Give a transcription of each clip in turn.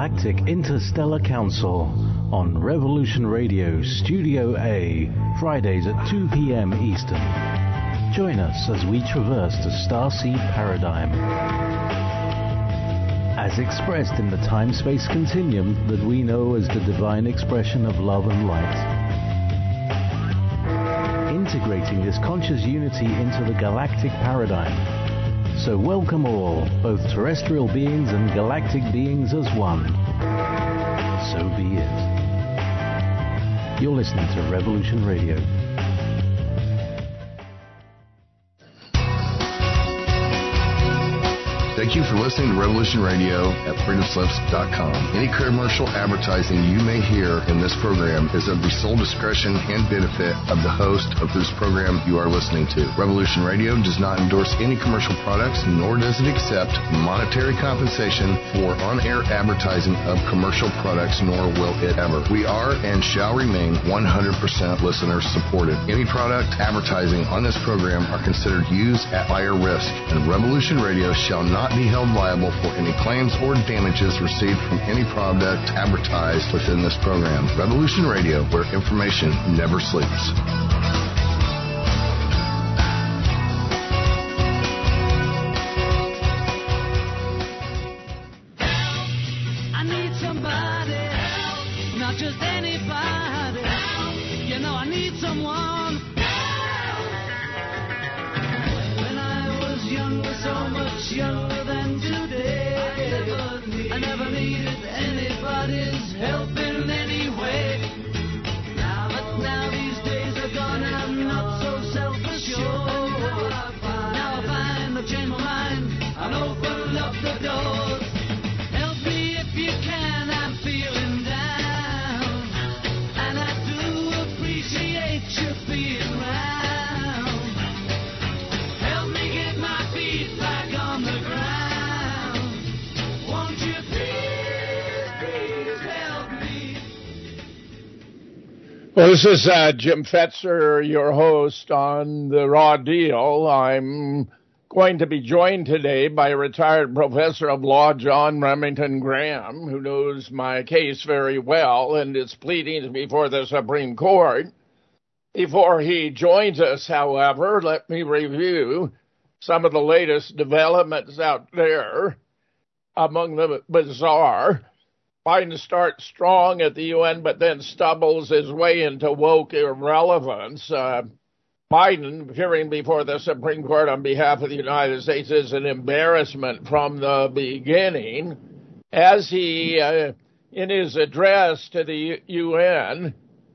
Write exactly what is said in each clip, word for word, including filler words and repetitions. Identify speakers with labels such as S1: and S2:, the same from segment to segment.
S1: Galactic Interstellar Council on Revolution Radio Studio A, Fridays at two p.m. Eastern. Join us as we traverse the starseed paradigm, as expressed in the time-space continuum that we know as the divine expression of love and light. Integrating this conscious unity into the galactic paradigm. So welcome all, both terrestrial beings and galactic beings as one. So be it. You're listening to Revolution Radio.
S2: Thank you for listening to Revolution Radio at freedom slips dot com. Any commercial advertising you may hear in this program is of the sole discretion and benefit of the host of whose program you are listening to. Revolution Radio does not endorse any commercial products, nor does it accept monetary compensation for on-air advertising of commercial products, nor will it ever. We are and shall remain one hundred percent listener supported. Any product advertising on this program are considered used at buyer risk, and Revolution Radio shall not be held liable for any claims or damages received from any product advertised within this program. Revolution Radio, where information never sleeps.
S3: I need somebody help, not just anybody help. You know I need someone help. When I was younger, so much younger. I never needed anybody's help in any way. Now that now these days are gone, I'm not so self-assured. Now I find I've changed my mind and opened up the doors. Help me if you can, I'm feeling down, and I do appreciate you being around. Help me get my feet back on the ground.
S4: Well, this is uh, Jim Fetzer, your host on The Raw Deal. I'm going to be joined today by a retired professor of law, John Remington Graham, who knows my case very well and its pleadings before the Supreme Court. Before he joins us, however, let me review some of the latest developments out there. Among the bizarre, Biden starts strong at the U N, but then stumbles his way into woke irrelevance. Uh, Biden, appearing before the Supreme Court on behalf of the United States, is an embarrassment from the beginning. As he, uh, in his address to the U N,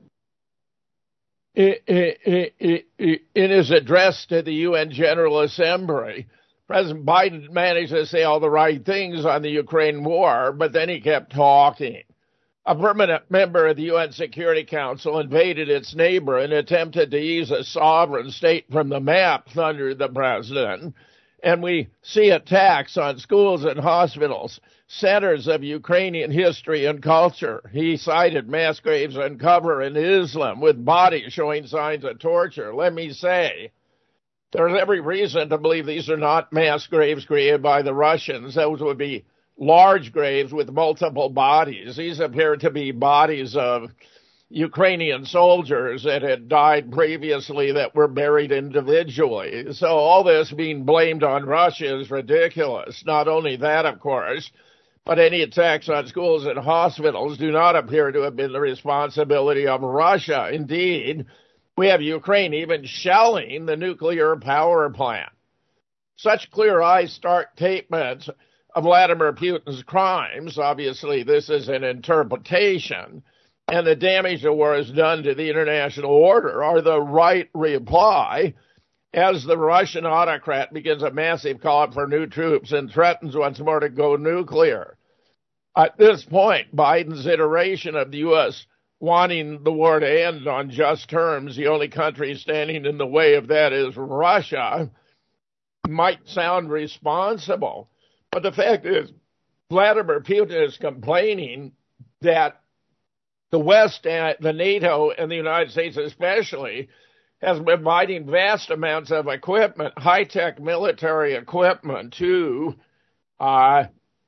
S4: in his address to the U N General Assembly, President Biden managed to say all the right things on the Ukraine war, but then he kept talking. A permanent member of the U N Security Council invaded its neighbor and attempted to ease a sovereign state from the map, thundered the president. And we see attacks on schools and hospitals, centers of Ukrainian history and culture. He cited mass graves uncovered in Islam with bodies showing signs of torture. Let me say, there's every reason to believe these are not mass graves created by the Russians. Those would be large graves with multiple bodies. These appear to be bodies of Ukrainian soldiers that had died previously that were buried individually. So all this being blamed on Russia is ridiculous. Not only that, of course, but any attacks on schools and hospitals do not appear to have been the responsibility of Russia. Indeed, we have Ukraine even shelling the nuclear power plant. Such clear-eyed statements of Vladimir Putin's crimes, obviously this is an interpretation, and the damage the war has done to the international order are the right reply as the Russian autocrat begins a massive call for new troops and threatens once more to go nuclear. At this point, Biden's iteration of the U S wanting the war to end on just terms, the only country standing in the way of that is Russia, might sound responsible. But the fact is, Vladimir Putin is complaining that the West, and the NATO, and the United States especially, has been providing vast amounts of equipment, high-tech military equipment to uh,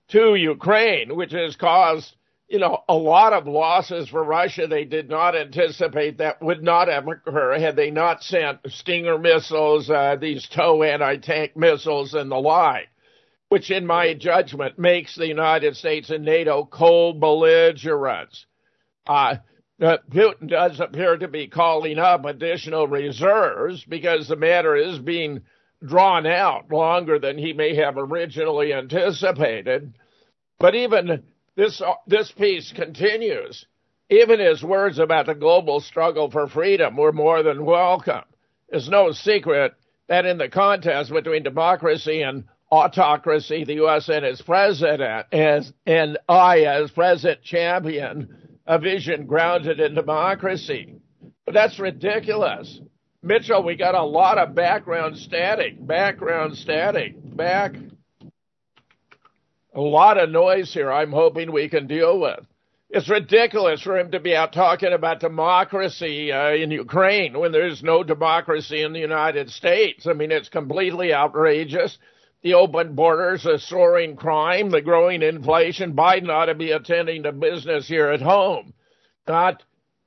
S4: to Ukraine, which has caused, you know, a lot of losses for Russia they did not anticipate that would not have occurred had they not sent Stinger missiles, uh, these TOW anti-tank missiles and the like, which in my judgment makes the United States and NATO cold belligerents. Uh, Uh, Putin does appear to be calling up additional reserves because the matter is being drawn out longer than he may have originally anticipated. But even this, this piece continues. Even his words about the global struggle for freedom were more than welcome. It's no secret that in the contest between democracy and autocracy, the U S and its president, as, and I as president champion, a vision grounded in democracy. But that's ridiculous. Mitchell, we got a lot of background static, background static, back. A lot of noise here I'm hoping we can deal with. It's ridiculous for him to be out talking about democracy uh, in Ukraine when there's no democracy in the United States. I mean, it's completely outrageous. The open borders, the soaring crime, the growing inflation. Biden ought to be attending to business here at home, not,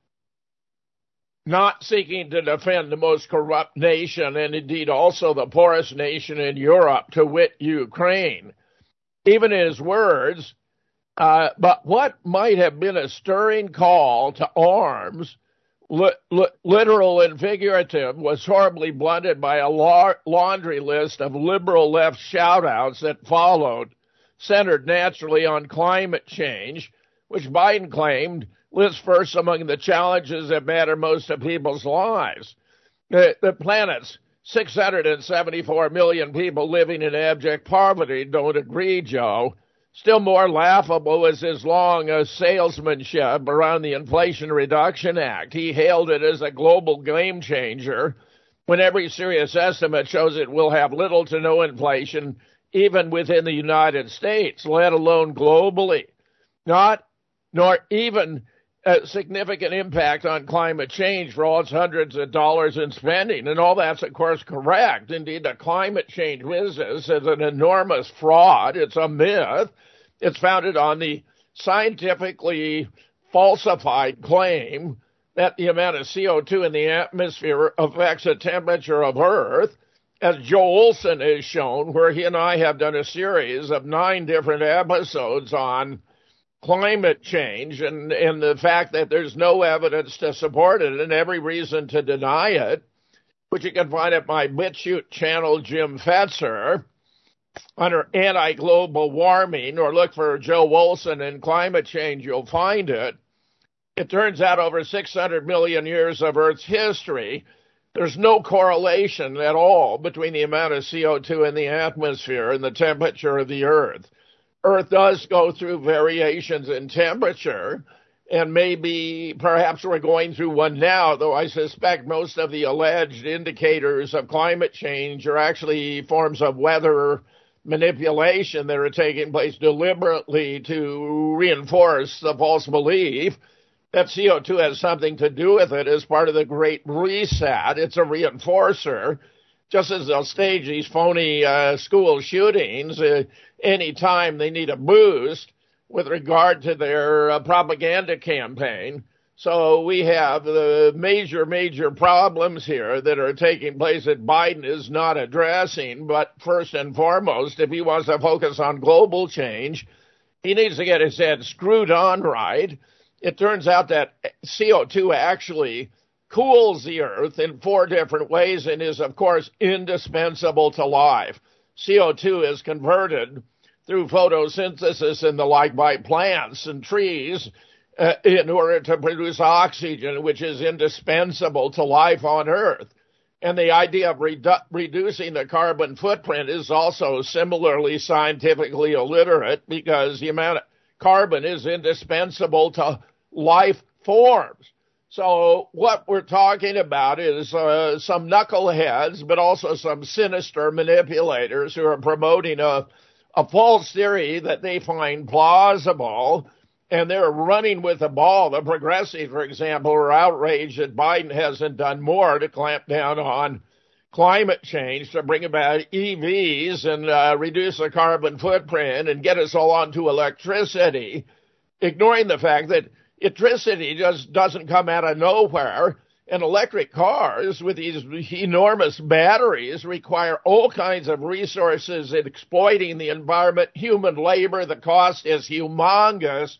S4: not seeking to defend the most corrupt nation and indeed also the poorest nation in Europe, to wit, Ukraine. Even in his words, uh, but what might have been a stirring call to arms, Li- li- literal and figurative, was horribly blunted by a la- laundry list of liberal left shout-outs that followed, centered naturally on climate change, which Biden claimed lists first among the challenges that matter most to people's lives. The, the planet's six hundred seventy-four million people living in abject poverty don't agree, Joe. Still more laughable is his long uh, salesmanship around the Inflation Reduction Act. He hailed it as a global game changer when every serious estimate shows it will have little to no inflation even within the United States, let alone globally. Not, nor even a significant impact on climate change for all its hundreds of dollars in spending. And all that's, of course, correct. Indeed, the climate change business is an enormous fraud. It's a myth. It's founded on the scientifically falsified claim that the amount of C O two in the atmosphere affects the temperature of Earth, as Joe Olson has shown, where he and I have done a series of nine different episodes on climate change and, and the fact that there's no evidence to support it and every reason to deny it, which you can find at my BitChute channel, Jim Fetzer, under anti-global warming, or look for Joe Olson and climate change, you'll find it. It turns out over six hundred million years of Earth's history, there's no correlation at all between the amount of C O two in the atmosphere and the temperature of the Earth. Earth does go through variations in temperature, and maybe perhaps we're going through one now, though I suspect most of the alleged indicators of climate change are actually forms of weather manipulation that are taking place deliberately to reinforce the false belief that C O two has something to do with it as part of the Great Reset. It's a reinforcer. Just as they'll stage these phony uh, school shootings uh, any time they need a boost with regard to their uh, propaganda campaign. So we have the major, major problems here that are taking place that Biden is not addressing. But first and foremost, if he wants to focus on global change, he needs to get his head screwed on right. It turns out that C O two actually cools the Earth in four different ways and is, of course, indispensable to life. C O two is converted through photosynthesis and the like by plants and trees uh, in order to produce oxygen, which is indispensable to life on Earth. And the idea of redu- reducing the carbon footprint is also similarly scientifically illiterate, because the amount of carbon is indispensable to life forms. So what we're talking about is uh, some knuckleheads, but also some sinister manipulators who are promoting a, a false theory that they find plausible, and they're running with the ball. The progressives, for example, are outraged that Biden hasn't done more to clamp down on climate change to bring about E Vs and uh, reduce the carbon footprint and get us all onto electricity, ignoring the fact that electricity just doesn't come out of nowhere. And electric cars with these enormous batteries require all kinds of resources in exploiting the environment, human labor. The cost is humongous.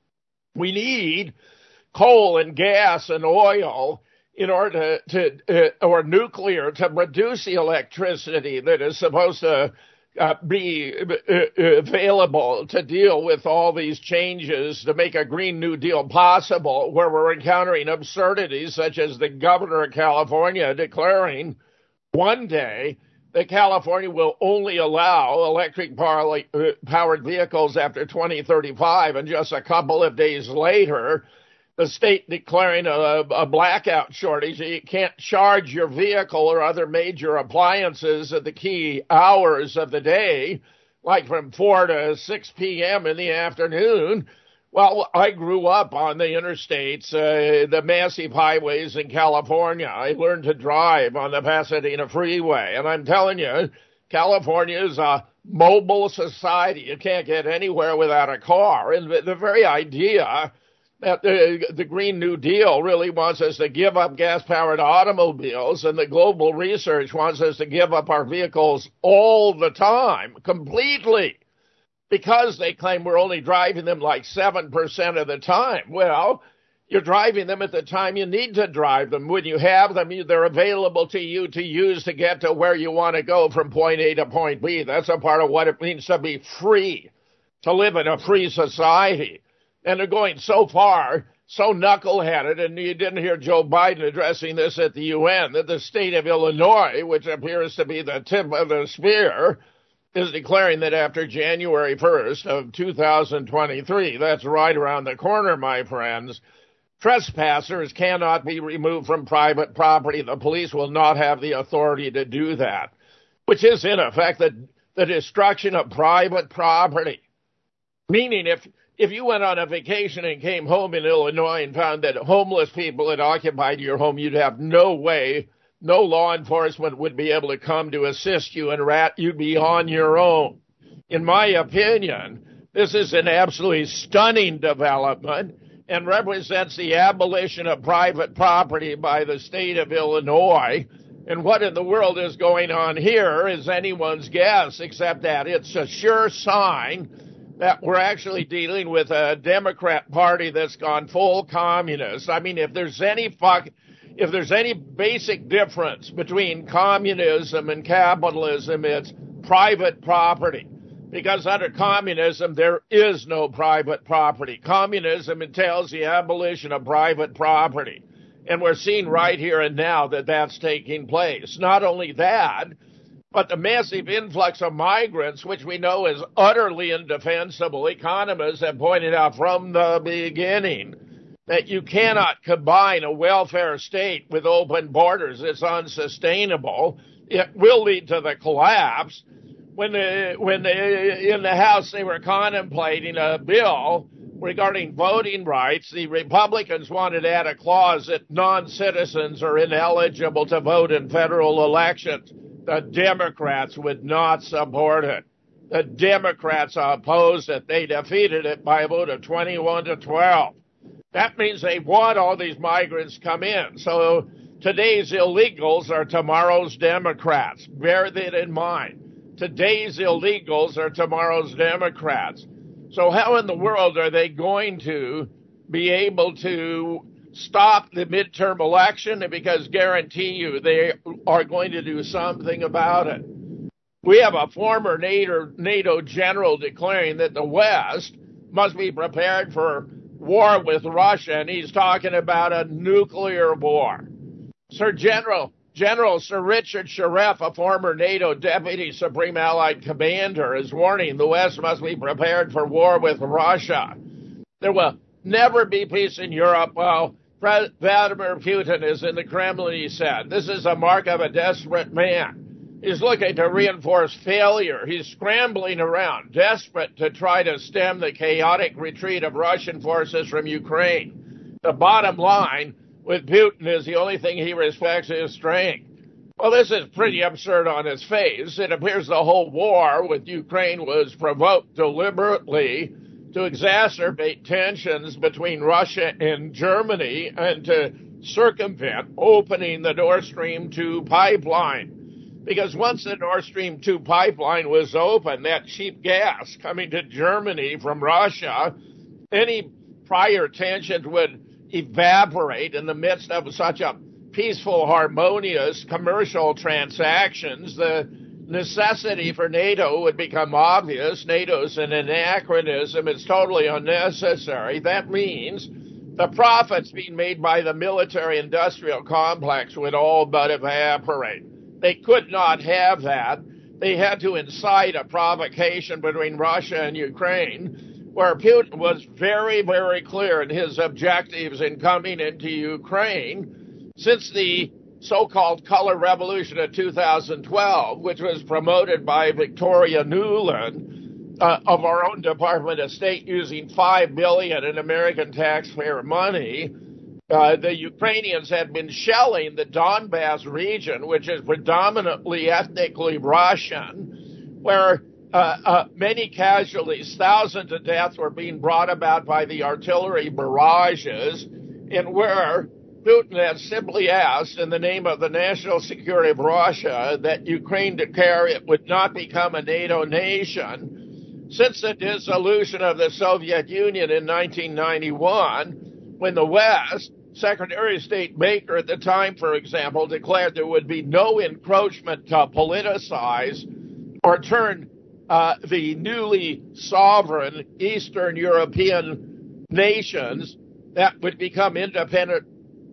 S4: We need coal and gas and oil in order to, to uh, or nuclear to produce the electricity that is supposed to uh, be uh, available to deal with all these changes to make a Green New Deal possible, where we're encountering absurdities such as the governor of California declaring one day that California will only allow electric power, uh, powered vehicles after twenty thirty-five, and just a couple of days later, the state declaring a, a blackout shortage. You can't charge your vehicle or other major appliances at the key hours of the day, like from four to six p.m. in the afternoon. Well, I grew up on the interstates, uh, the massive highways in California. I learned to drive on the Pasadena Freeway. And I'm telling you, California is a mobile society. You can't get anywhere without a car. And the, the very idea that the, the Green New Deal really wants us to give up gas-powered automobiles, and the global research wants us to give up our vehicles all the time, completely, because they claim we're only driving them like seven percent of the time. Well, you're driving them at the time you need to drive them. When you have them, they're available to you to use to get to where you want to go from point A to point B. That's a part of what it means to be free, to live in a free society. And they're going so far, so knuckleheaded, and you didn't hear Joe Biden addressing this at the U N, that the state of Illinois, which appears to be the tip of the spear, is declaring that after January first of two thousand twenty-three, that's right around the corner, my friends, trespassers cannot be removed from private property. The police will not have the authority to do that, which is, in effect, the, the destruction of private property. Meaning if... If you went on a vacation and came home in Illinois and found that homeless people had occupied your home, you'd have no way, no law enforcement would be able to come to assist you, and rat, you'd be on your own. In my opinion, this is an absolutely stunning development and represents the abolition of private property by the state of Illinois. And what in the world is going on here is anyone's guess, except that it's a sure sign that we're actually dealing with a Democrat Party that's gone full communist. I mean, if there's any fuck, if there's any basic difference between communism and capitalism, it's private property. Because under communism, there is no private property. Communism entails the abolition of private property. And we're seeing right here and now that that's taking place. Not only that, but the massive influx of migrants, which we know is utterly indefensible. Economists have pointed out from the beginning that you cannot combine a welfare state with open borders. It's unsustainable. It will lead to the collapse. When the, when the, in the House they were contemplating a bill regarding voting rights, the Republicans wanted to add a clause that non-citizens are ineligible to vote in federal elections. The Democrats would not support it. The Democrats opposed it. They defeated it by a vote of twenty-one to twelve. That means they want all these migrants come in. So today's illegals are tomorrow's Democrats. Bear that in mind. Today's illegals are tomorrow's Democrats. So how in the world are they going to be able to stop the midterm election? Because guarantee you they are going to do something about it. We have a former NATO, NATO general declaring that the West must be prepared for war with Russia, and he's talking about a nuclear war. Sir General General Sir Richard Sharef, a former NATO Deputy Supreme Allied Commander, is warning the West must be prepared for war with Russia. There will never be peace in Europe while Vladimir Putin is in the Kremlin, he said. This is a mark of a desperate man. He's looking to reinforce failure. He's scrambling around, desperate to try to stem the chaotic retreat of Russian forces from Ukraine. The bottom line with Putin is the only thing he respects is strength. Well, this is pretty absurd on its face. It appears the whole war with Ukraine was provoked deliberately to exacerbate tensions between Russia and Germany and to circumvent opening the Nord Stream two pipeline. Because once the Nord Stream two pipeline was open, that cheap gas coming to Germany from Russia, any prior tensions would evaporate in the midst of such a peaceful, harmonious commercial transactions. The necessity for NATO would become obvious. NATO's an anachronism. It's totally unnecessary. That means the profits being made by the military-industrial complex would all but evaporate. They could not have that. They had to incite a provocation between Russia and Ukraine, where Putin was very, very clear in his objectives in coming into Ukraine. Since the so-called color revolution of two thousand twelve, which was promoted by Victoria Nuland uh, of our own Department of State using five billion dollars in American taxpayer money, uh, the Ukrainians had been shelling the Donbass region, which is predominantly ethnically Russian, where uh, uh, many casualties, thousands of deaths were being brought about by the artillery barrages, and where Putin has simply asked, in the name of the national security of Russia, that Ukraine declare it would not become a NATO nation. Since the dissolution of the Soviet Union in nineteen ninety-one, when the West, Secretary of State Baker at the time, for example, declared there would be no encroachment to politicize or turn uh, the newly sovereign Eastern European nations that would become independent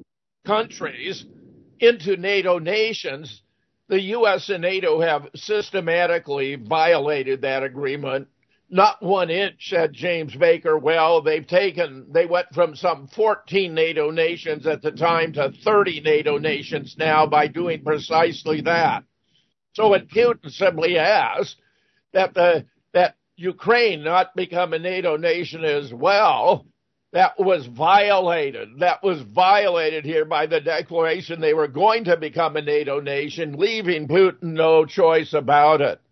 S4: countries into NATO nations, the U S and NATO have systematically violated that agreement. Not one inch, said James Baker. Well, they've taken, they went from some fourteen NATO nations at the time to thirty NATO nations now by doing precisely that. So when Putin simply asked that the that Ukraine not become a NATO nation as well, that was violated. That was violated here by the declaration they were going to become a NATO nation, leaving Putin no choice about it.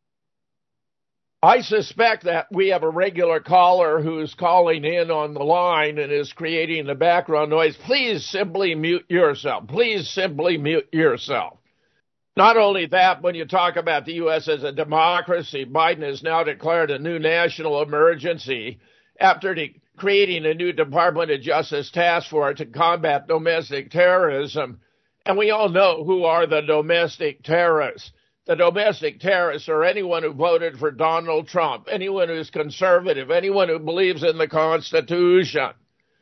S4: I suspect that we have a regular caller who's calling in on the line and is creating the background noise. Please simply mute yourself. Please simply mute yourself. Not only that, when you talk about the U S as a democracy, Biden has now declared a new national emergency after de- creating a new Department of Justice task force to combat domestic terrorism. And we all know who are the domestic terrorists. The domestic terrorists are anyone who voted for Donald Trump, anyone who's conservative, anyone who believes in the Constitution.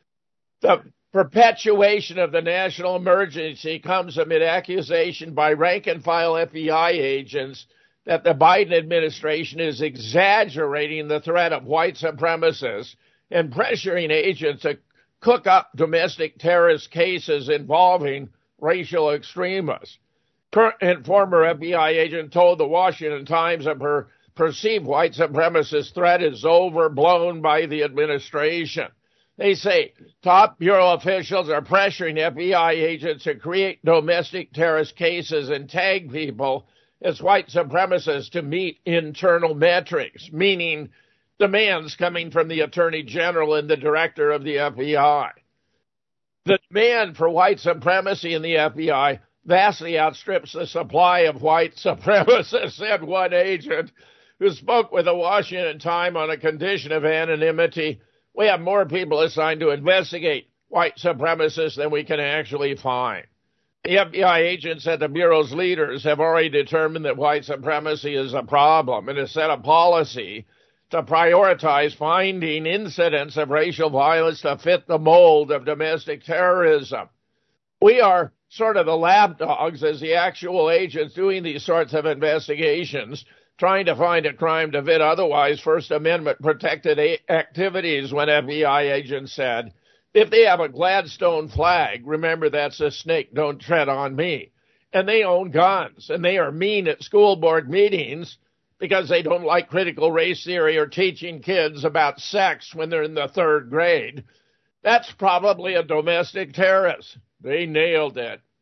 S4: The perpetuation of the national emergency comes amid accusation by rank-and-file F B I agents that the Biden administration is exaggerating the threat of white supremacists and pressuring agents to cook up domestic terrorist cases involving racial extremists. Current and former F B I agent told the Washington Times that her perceived white supremacist threat is overblown by the administration. They say top bureau officials are pressuring F B I agents to create domestic terrorist cases and tag people as white supremacists to meet internal metrics, meaning demands coming from the Attorney General and the Director of the F B I. The demand for white supremacy in the F B I vastly outstrips the supply of white supremacists, said one agent who spoke with the Washington Times on a condition of anonymity. We have more people assigned to investigate white supremacists than we can actually find. The F B I agents said the Bureau's leaders have already determined that white supremacy is a problem and has set a policy to prioritize finding incidents of racial violence to fit the mold of domestic terrorism. We are sort of the lapdogs as the actual agents doing these sorts of investigations, trying to find a crime to fit otherwise First Amendment protected a- activities when F B I agents said, if they have a Gladstone flag, remember that's a snake, don't tread on me. And they own guns, and they are mean at school board meetings because they don't like critical race theory or teaching kids about sex when they're in the third grade. That's probably a domestic terrorist. They nailed it.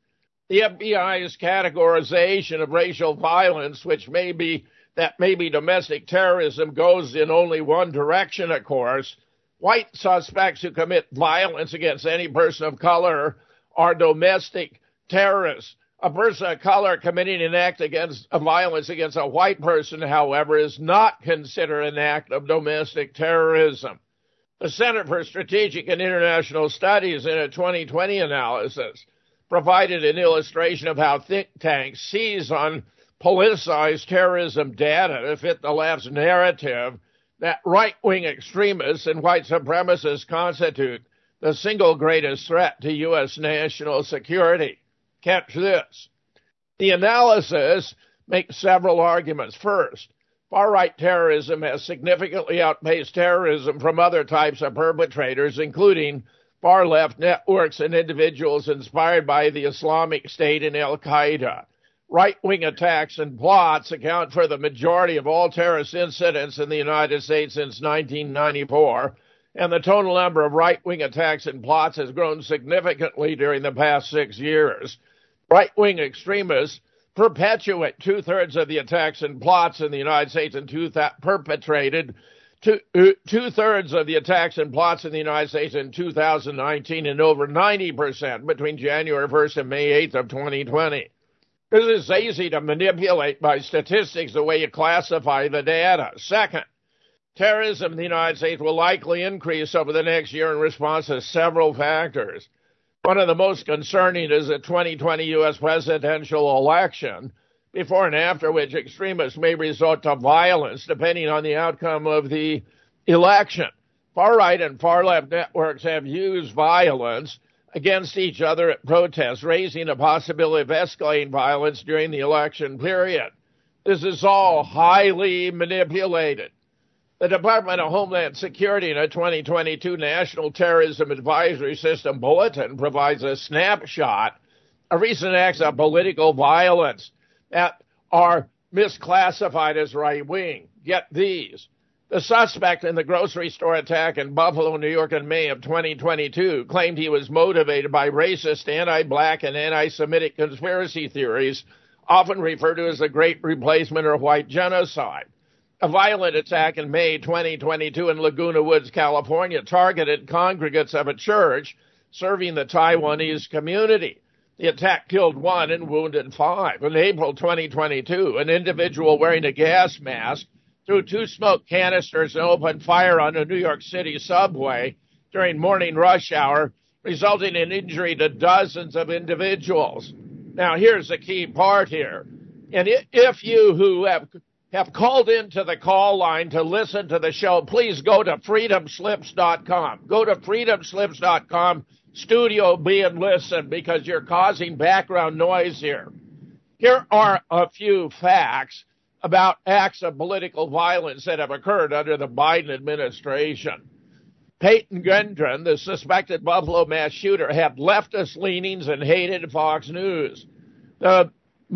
S4: The F B I's categorization of racial violence, which may be that maybe domestic terrorism, goes in only one direction, of course. White suspects who commit violence against any person of color are domestic terrorists. A person of color committing an act against of violence against a white person, however, is not considered an act of domestic terrorism. The Center for Strategic and International Studies, in a twenty twenty analysis, provided an illustration of how think tanks seize on politicized terrorism data to fit the left's narrative that right-wing extremists and white supremacists constitute the single greatest threat to U S national security. Catch this. The analysis makes several arguments. First, far-right terrorism has significantly outpaced terrorism from other types of perpetrators, including far-left networks and individuals inspired by the Islamic State and Al-Qaeda. Right-wing attacks and plots account for the majority of all terrorist incidents in the United States since nineteen ninety-four, and the total number of right-wing attacks and plots has grown significantly during the past six years. Right-wing extremists perpetuate two-thirds of the attacks and plots in the United States and two th- perpetrated two, uh, two-thirds of the attacks and plots in the United States in two thousand nineteen and over ninety percent between January first and May eighth of twenty twenty. This is easy to manipulate by statistics the way you classify the data. Second, terrorism in the United States will likely increase over the next year in response to several factors. One of the most concerning is the twenty twenty U S presidential election, before and after which extremists may resort to violence depending on the outcome of the election. Far-right and far-left networks have used violence against each other at protests, raising the possibility of escalating violence during the election period. This is all highly manipulated. The Department of Homeland Security in a twenty twenty-two National Terrorism Advisory System Bulletin provides a snapshot of recent acts of political violence that are misclassified as right-wing. Get these. The suspect in the grocery store attack in Buffalo, New York in May of twenty twenty-two claimed he was motivated by racist, anti-black, and anti-Semitic conspiracy theories, often referred to as the Great Replacement or white genocide. A violent attack in May twenty twenty-two in Laguna Woods, California, targeted congregants of a church serving the Taiwanese community. The attack killed one and wounded five. In April twenty twenty-two, an individual wearing a gas mask threw two smoke canisters and opened fire on a New York City subway during morning rush hour, resulting in injury to dozens of individuals. Now, here's the key part here. And if you who have have called into the call line to listen to the show, please go to freedom slips dot com. Go to freedom slips dot com, Studio B, and listen, because you're causing background noise here. Here are a few facts about acts of political violence that have occurred under the Biden administration. Peyton Gendron, the suspected Buffalo mass shooter, had leftist leanings and hated Fox News. The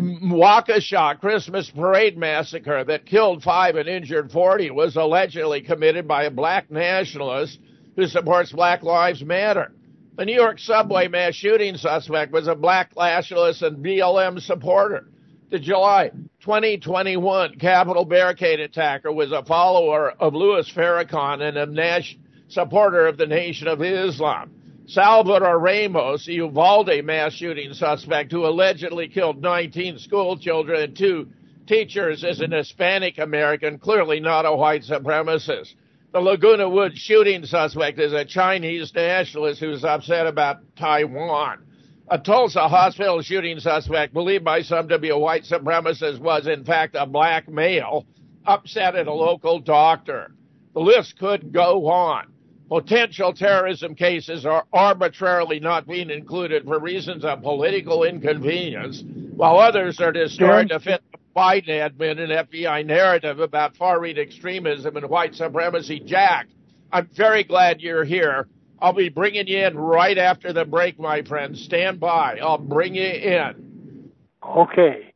S4: Waukesha Christmas parade massacre that killed five and injured forty was allegedly committed by a black nationalist who supports Black Lives Matter. The New York subway mass shooting suspect was a black nationalist and B L M supporter. The July twenty twenty-one Capitol barricade attacker was a follower of Louis Farrakhan and a Nash supporter of the Nation of Islam. Salvador Ramos, the Uvalde mass shooting suspect who allegedly killed nineteen school children and two teachers, is an Hispanic American, clearly not a white supremacist. The Laguna Woods shooting suspect is a Chinese nationalist who's upset about Taiwan. A Tulsa hospital shooting suspect, believed by some to be a white supremacist, was in fact a black male, upset at a local doctor. The list could go on. Potential terrorism cases are arbitrarily not being included for reasons of political inconvenience, while others are distorted to fit the Biden admin and F B I narrative about far-right extremism and white supremacy. Jack, I'm very glad you're here. I'll be bringing you in right after the break, my friend. Stand by. I'll bring you in.
S5: Okay.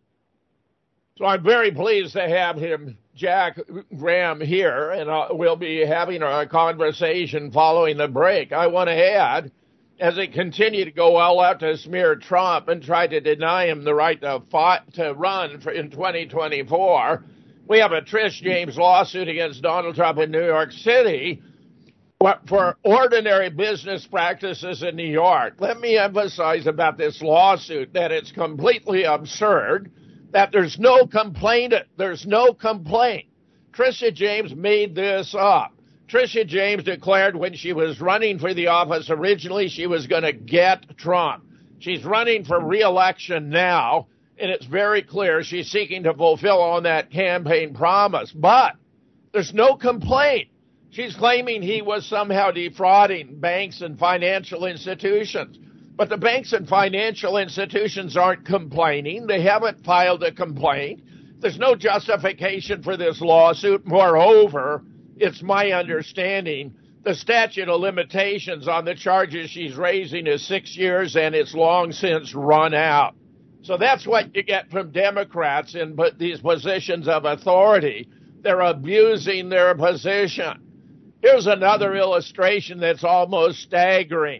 S4: So I'm very pleased to have him, Jack Graham, here, and uh, we'll be having a conversation following the break. I want to add as they continue to go all out to smear Trump and try to deny him the right to fight, to run for, in twenty twenty-four. We have a Trish James lawsuit against Donald Trump in New York City for ordinary business practices in New York. Let me emphasize about this lawsuit that it's completely absurd, that there's no complainant. There's no complaint. Tricia James made this up. Tricia James declared when she was running for the office originally she was going to get Trump. She's running for re-election now, and it's very clear she's seeking to fulfill on that campaign promise. But there's no complaint. She's claiming he was somehow defrauding banks and financial institutions. But the banks and financial institutions aren't complaining. They haven't filed a complaint. There's no justification for this lawsuit. Moreover, it's my understanding the statute of limitations on the charges she's raising is six years, and it's long since run out. So that's what you get from Democrats in these positions of authority. They're abusing their position. Here's another illustration that's almost staggering.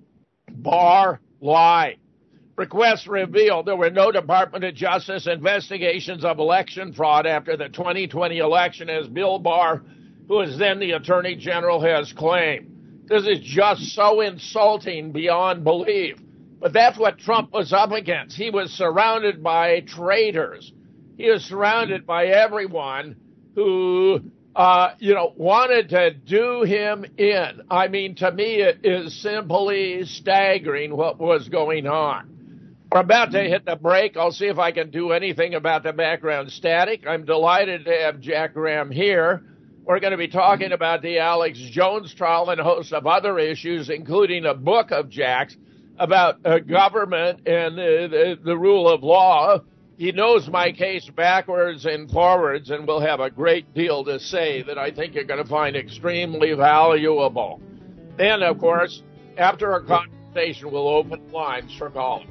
S4: Barr lied. Requests revealed there were no Department of Justice investigations of election fraud after the twenty twenty election, as Bill Barr, who is then the Attorney General, has claimed. This is just so insulting beyond belief. But that's what Trump was up against. He was surrounded by traitors. He was surrounded by everyone who, uh, you know, wanted to do him in. I mean, to me, it is simply staggering what was going on. We're about to hit the break. I'll see if I can do anything about the background static. I'm delighted to have Jack Graham here. We're going to be talking about the Alex Jones trial and a host of other issues, including a book of Jack's about uh, government and uh, the, the rule of law. He knows my case backwards and forwards and will have a great deal to say that I think you're going to find extremely valuable. Then, of course, after our conversation, we'll open lines for calling.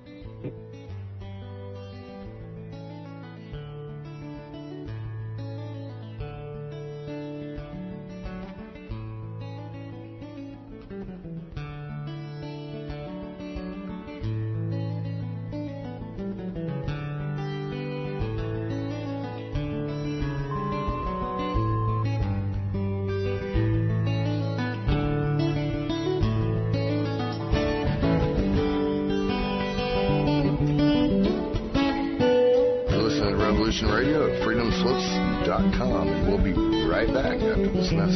S2: Radio at freedom slips dot com, and we'll be right back after this message.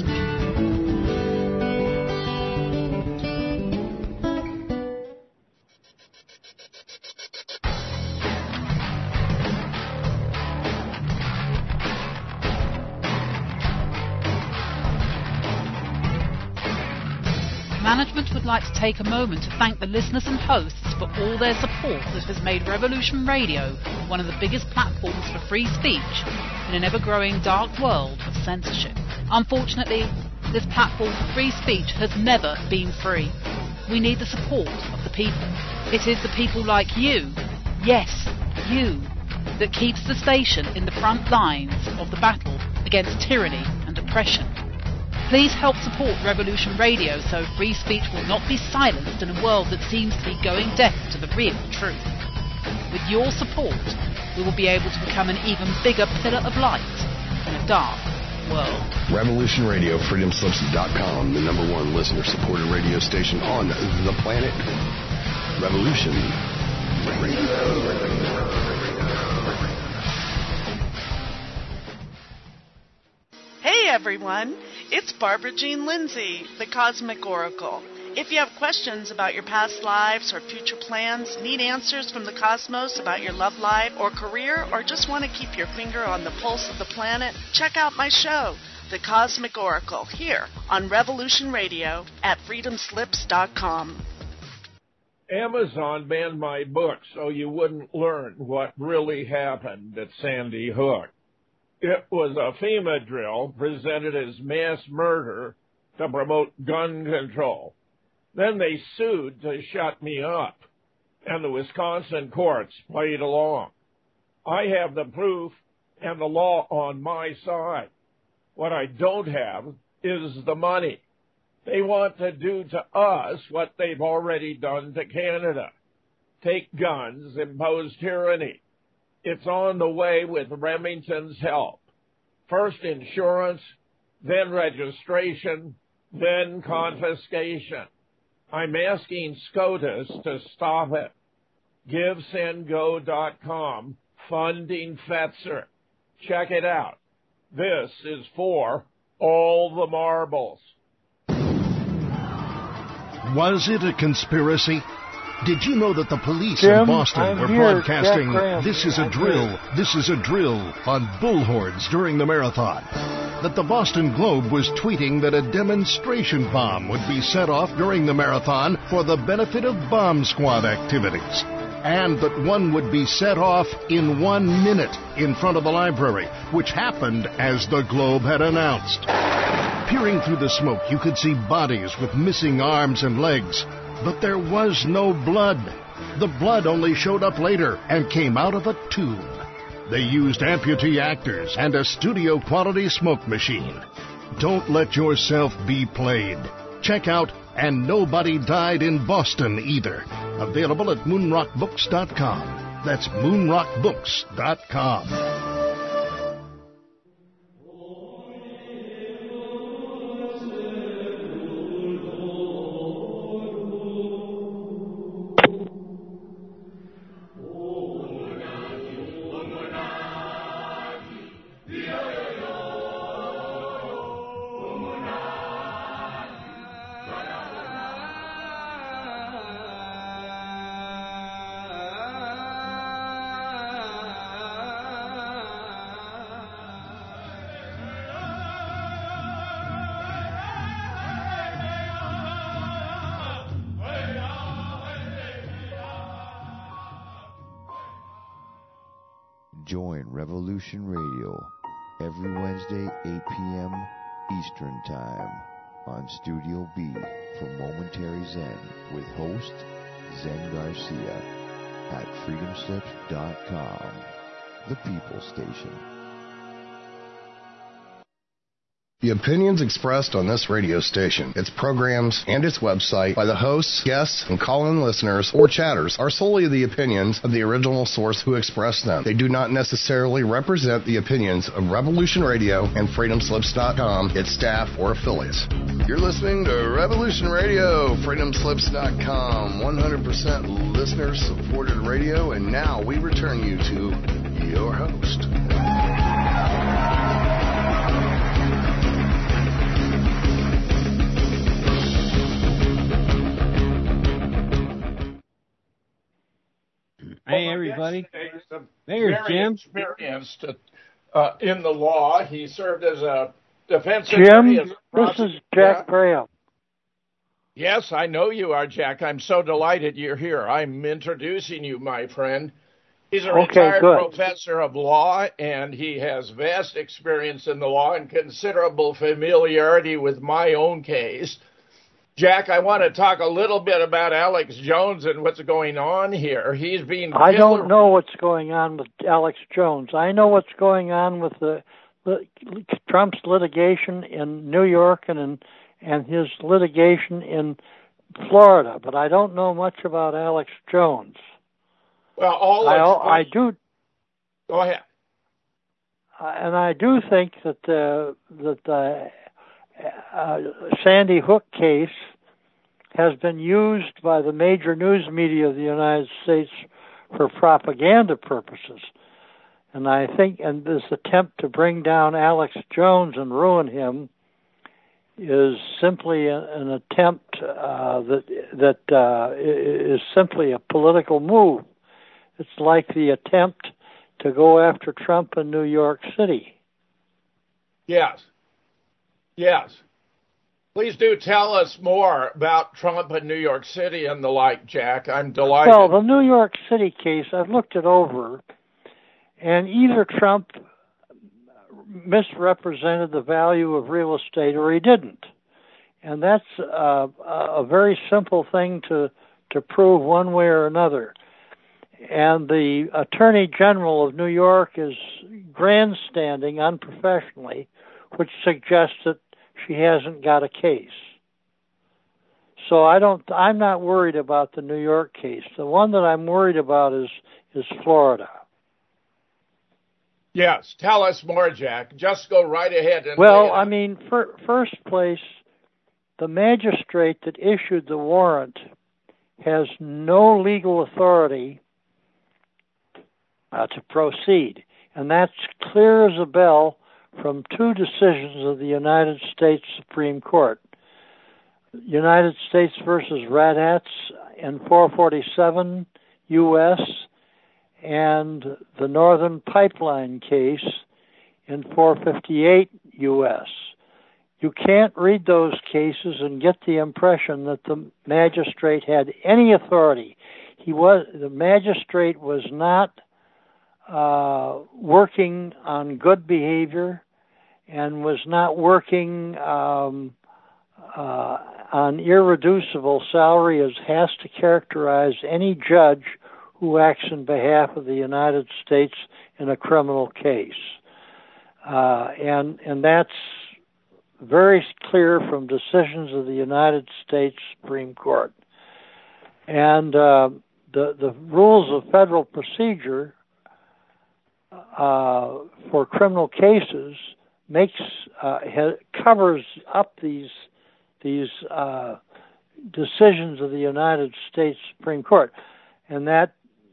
S5: Management would like to take a moment to thank the listeners and hosts for all their support that has made Revolution Radio one of the biggest platforms for free speech in an ever-growing dark world of censorship. Unfortunately, this platform for free speech has never been free. We need the support of the people. It is the people like you, yes, you, that keeps the station in the front lines of the battle against tyranny and oppression. Please help support Revolution Radio so free speech will not be silenced in a world that seems to be going deaf to the real truth. With your support, we will be able to become an even bigger pillar of light in a dark world.
S2: Revolution Radio, freedom slips dot com, the number one listener-supported radio station on the planet. Revolution Radio.
S6: Hey everyone, it's Barbara Jean Lindsay, the Cosmic Oracle. If you have questions about your past lives or future plans, need answers from the cosmos about your love life or career, or just want to keep your finger on the pulse of the planet, check out my show, The Cosmic Oracle, here on Revolution Radio at freedom slips dot com.
S4: Amazon banned my book so you wouldn't learn what really happened at Sandy Hook. It was a FEMA drill presented as mass murder to promote gun control. Then they sued to shut me up, and the Wisconsin courts played along. I have the proof and the law on my side. What I don't have is the money. They want to do to us what they've already done to Canada. Take guns, impose tyranny. It's on the way with Remington's help. First insurance, then registration, then confiscation. I'm asking SCOTUS to stop it. Give Send Go dot com, funding Fetzer. Check it out. This is for all the marbles.
S7: Was it a conspiracy? Did you know that the police
S8: Jim,
S7: in Boston
S8: I'm
S7: were
S8: here,
S7: broadcasting,
S8: Jack Graham.
S7: "This is a
S8: I'm
S7: drill,
S8: here.
S7: this is a drill," on bullhorns during the marathon? That the Boston Globe was tweeting that a demonstration bomb would be set off during the marathon for the benefit of bomb squad activities, and that one would be set off in one minute in front of the library, which happened as the Globe had announced. Peering through the smoke, you could see bodies with missing arms and legs, but there was no blood. The blood only showed up later and came out of a tube. They used amputee actors and a studio-quality smoke machine. Don't let yourself be played. Check out And Nobody Died in Boston Either. Available at moonrock books dot com. That's moonrock books dot com.
S9: Join Revolution Radio every Wednesday, eight p.m. Eastern Time on Studio B for Momentary Zen with host Zen Garcia at freedom slips dot com, the People Station.
S2: The opinions expressed on this radio station, its programs, and its website by the hosts, guests, and call-in listeners or chatters are solely the opinions of the original source who expressed them. They do not necessarily represent the opinions of Revolution Radio and freedom slips dot com, its staff, or affiliates. You're listening to Revolution Radio, freedom slips dot com, one hundred percent listener-supported radio, and now we return you to your host.
S10: Hey, everybody.
S4: There's
S10: There's Jim.
S4: Experienced uh, in the law. He served as a defense
S8: Jim,
S4: attorney. As a
S8: this is Jack
S4: yeah.
S8: Graham.
S4: Yes, I know you are, Jack. I'm so delighted you're here. I'm introducing you, my friend. He's a
S8: Okay,
S4: retired
S8: good.
S4: professor of law, and he has vast experience in the law and considerable familiarity with my own case. Jack, I want to talk a little bit about Alex Jones and what's going on here. He's being...
S8: I don't know what's going on with Alex Jones. I know what's going on with the, the Trump's litigation in New York and in, and his litigation in Florida, but I don't know much about Alex Jones.
S4: Well, all
S8: I, I do...
S4: Go ahead.
S8: And I do think that uh, that the uh, Sandy Hook case has been used by the major news media of the United States for propaganda purposes. And I think, and this attempt to bring down Alex Jones and ruin him is simply a, an attempt uh, that that uh, is simply a political move. It's like the attempt to go after Trump in New York City.
S4: Yes. Yes. Please do tell us more about Trump in New York City and the like, Jack. I'm delighted.
S8: Well, the New York City case, I've looked it over, and either Trump misrepresented the value of real estate or he didn't. And that's uh, a very simple thing to, to prove one way or another. And the Attorney General of New York is grandstanding unprofessionally, which suggests that she hasn't got a case. So I don't. I'm not worried about the New York case. The one that I'm worried about is is Florida.
S4: Yes, tell us more, Jack. Just go right ahead. And
S8: well, I mean, for, first place, the magistrate that issued the warrant has no legal authority uh, to proceed, and that's clear as a bell from two decisions of the United States Supreme Court. United States versus Red Hats in four forty-seven U S and the Northern Pipeline case in four fifty-eight U S You can't read those cases and get the impression that the magistrate had any authority. He was the magistrate was not uh, working on good behavior and was not working um, uh, on irreducible salary, as has to characterize any judge who acts in behalf of the United States in a criminal case. Uh, and and that's very clear from decisions of the United States Supreme Court. And uh, the, the rules of federal procedure uh, for criminal cases makes uh, ha- covers up these these uh, decisions of the United States Supreme Court. And that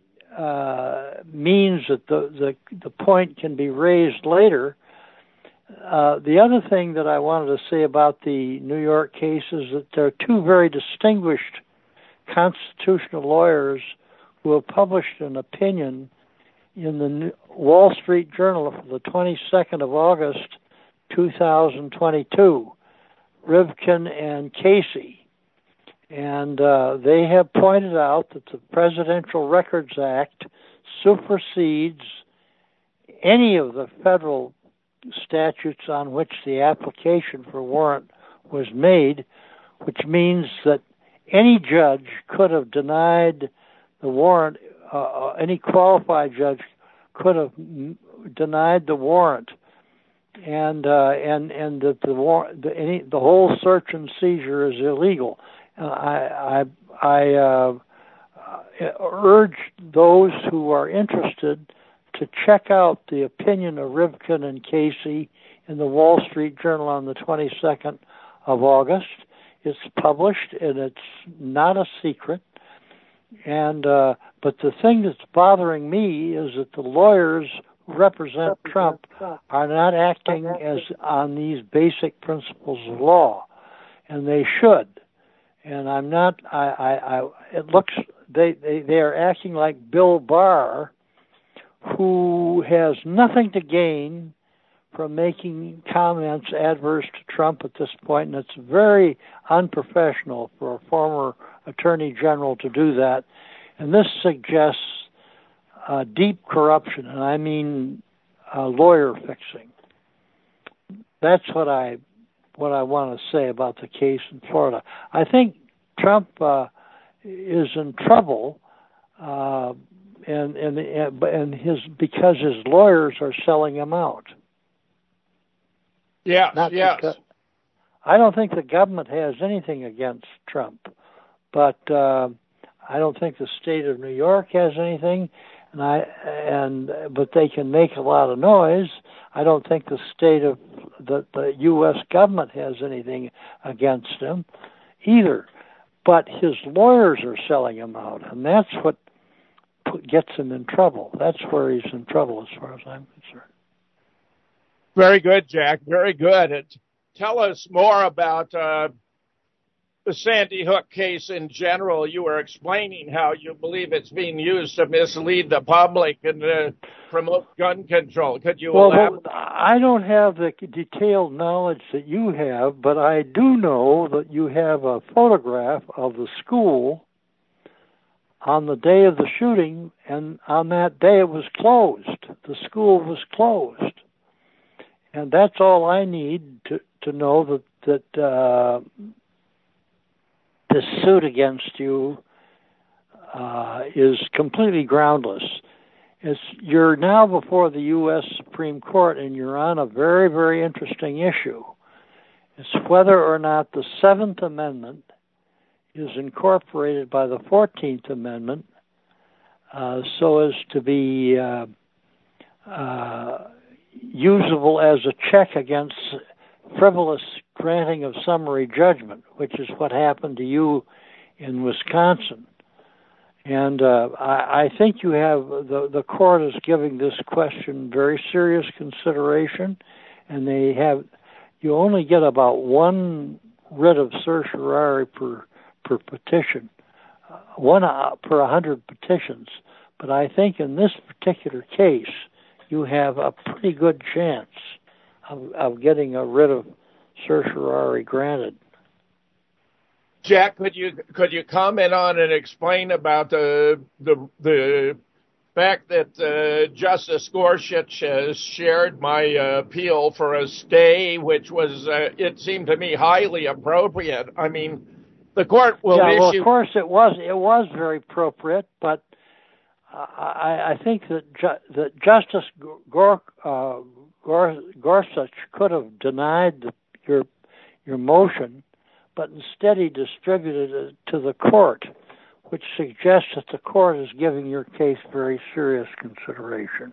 S8: Uh, means that the, the the point can be raised later. Uh, the other thing that I wanted to say about the New York case is that there are two very distinguished constitutional lawyers who have published an opinion in the Wall Street Journal for the twenty-second of August, two thousand twenty-two, Rivkin and Casey. And uh, they have pointed out that the Presidential Records Act supersedes any of the federal statutes on which the application for warrant was made, which means that any judge could have denied the warrant, uh, any qualified judge could have m- denied the warrant, and uh, and and that the war- the, any, the whole search and seizure is illegal. I, I, I uh, urge those who are interested to check out the opinion of Rivkin and Casey in the Wall Street Journal on the twenty-second of August. It's published, and it's not a secret. And uh, but the thing that's bothering me is that the lawyers who represent Trump are not acting as on these basic principles of law, and they should. And I'm not, I, I, I it looks, they, they, they are acting like Bill Barr, who has nothing to gain from making comments adverse to Trump at this point, and it's very unprofessional for a former attorney general to do that. And this suggests uh, deep corruption, and I mean uh, lawyer fixing. That's what I what I want to say about the case in Florida. I think Trump uh, is in trouble, uh, and and and his because his lawyers are selling him out.
S4: Yes,
S8: Not
S4: yes.
S8: Because, I don't think the government has anything against Trump, but uh, I don't think the state of New York has anything, and I and but they can make a lot of noise. I don't think the state of the, the U S government has anything against him either. But his lawyers are selling him out, and that's what put, gets him in trouble. That's where he's in trouble, as far as I'm concerned.
S4: Very good, Jack. Very good. And tell us more about uh, the Sandy Hook case in general. You were explaining how you believe it's being used to mislead the public and uh, promote gun control. Could you
S8: well,
S4: elaborate?
S8: Well, I don't have the detailed knowledge that you have, but I do know that you have a photograph of the school on the day of the shooting, and on that day it was closed. The school was closed. And that's all I need to, to know that, that uh, this suit against you uh, is completely groundless. It's, you're now before the U S Supreme Court, and you're on a very, very interesting issue. It's whether or not the Seventh Amendment is incorporated by the fourteenth Amendment uh, so as to be uh, uh, usable as a check against frivolous granting of summary judgment, which is what happened to you in Wisconsin. And uh, I, I think you have, the, the court is giving this question very serious consideration, and they have, you only get about one writ of certiorari per, per petition, uh, one uh, per one hundred petitions. But I think in this particular case, you have a pretty good chance of, of getting a writ of certiorari granted.
S4: Jack, could you could you comment on and explain about the the the fact that uh, Justice Gorsuch has shared my uh, appeal for a stay, which was uh, it seemed to me highly appropriate. I mean, the court will
S8: yeah,
S4: issue.
S8: Well, of course, it was it was very appropriate, but I, I think that ju- that Justice Gor, uh, Gor, Gorsuch could have denied the, your your motion, but instead he distributed it to the court, which suggests that the court is giving your case very serious consideration.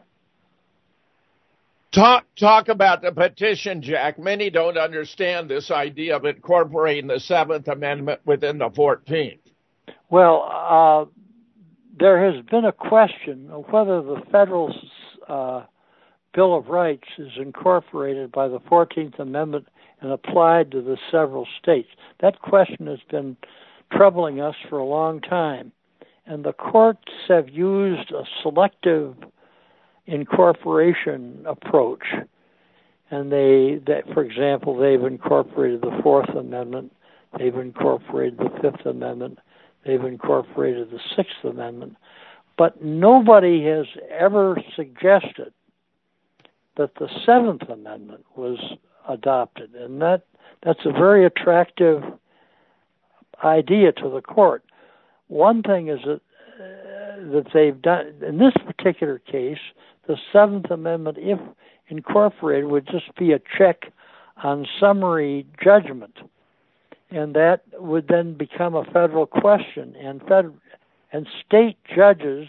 S4: Talk talk about the petition, Jack. Many don't understand this idea of incorporating the Seventh Amendment within the fourteenth.
S8: Well, uh, there has been a question of whether the federal uh, Bill of Rights is incorporated by the fourteenth Amendment and applied to the several states. That question has been troubling us for a long time. And the courts have used a selective incorporation approach. And they, that, for example, they've incorporated the Fourth Amendment, they've incorporated the Fifth Amendment, they've incorporated the Sixth Amendment. But nobody has ever suggested that the Seventh Amendment was adopted, and that that's a very attractive idea to the court. One thing is that uh, that they've done in this particular case, the Seventh Amendment, if incorporated, would just be a check on summary judgment, and that would then become a federal question, and fed, and state judges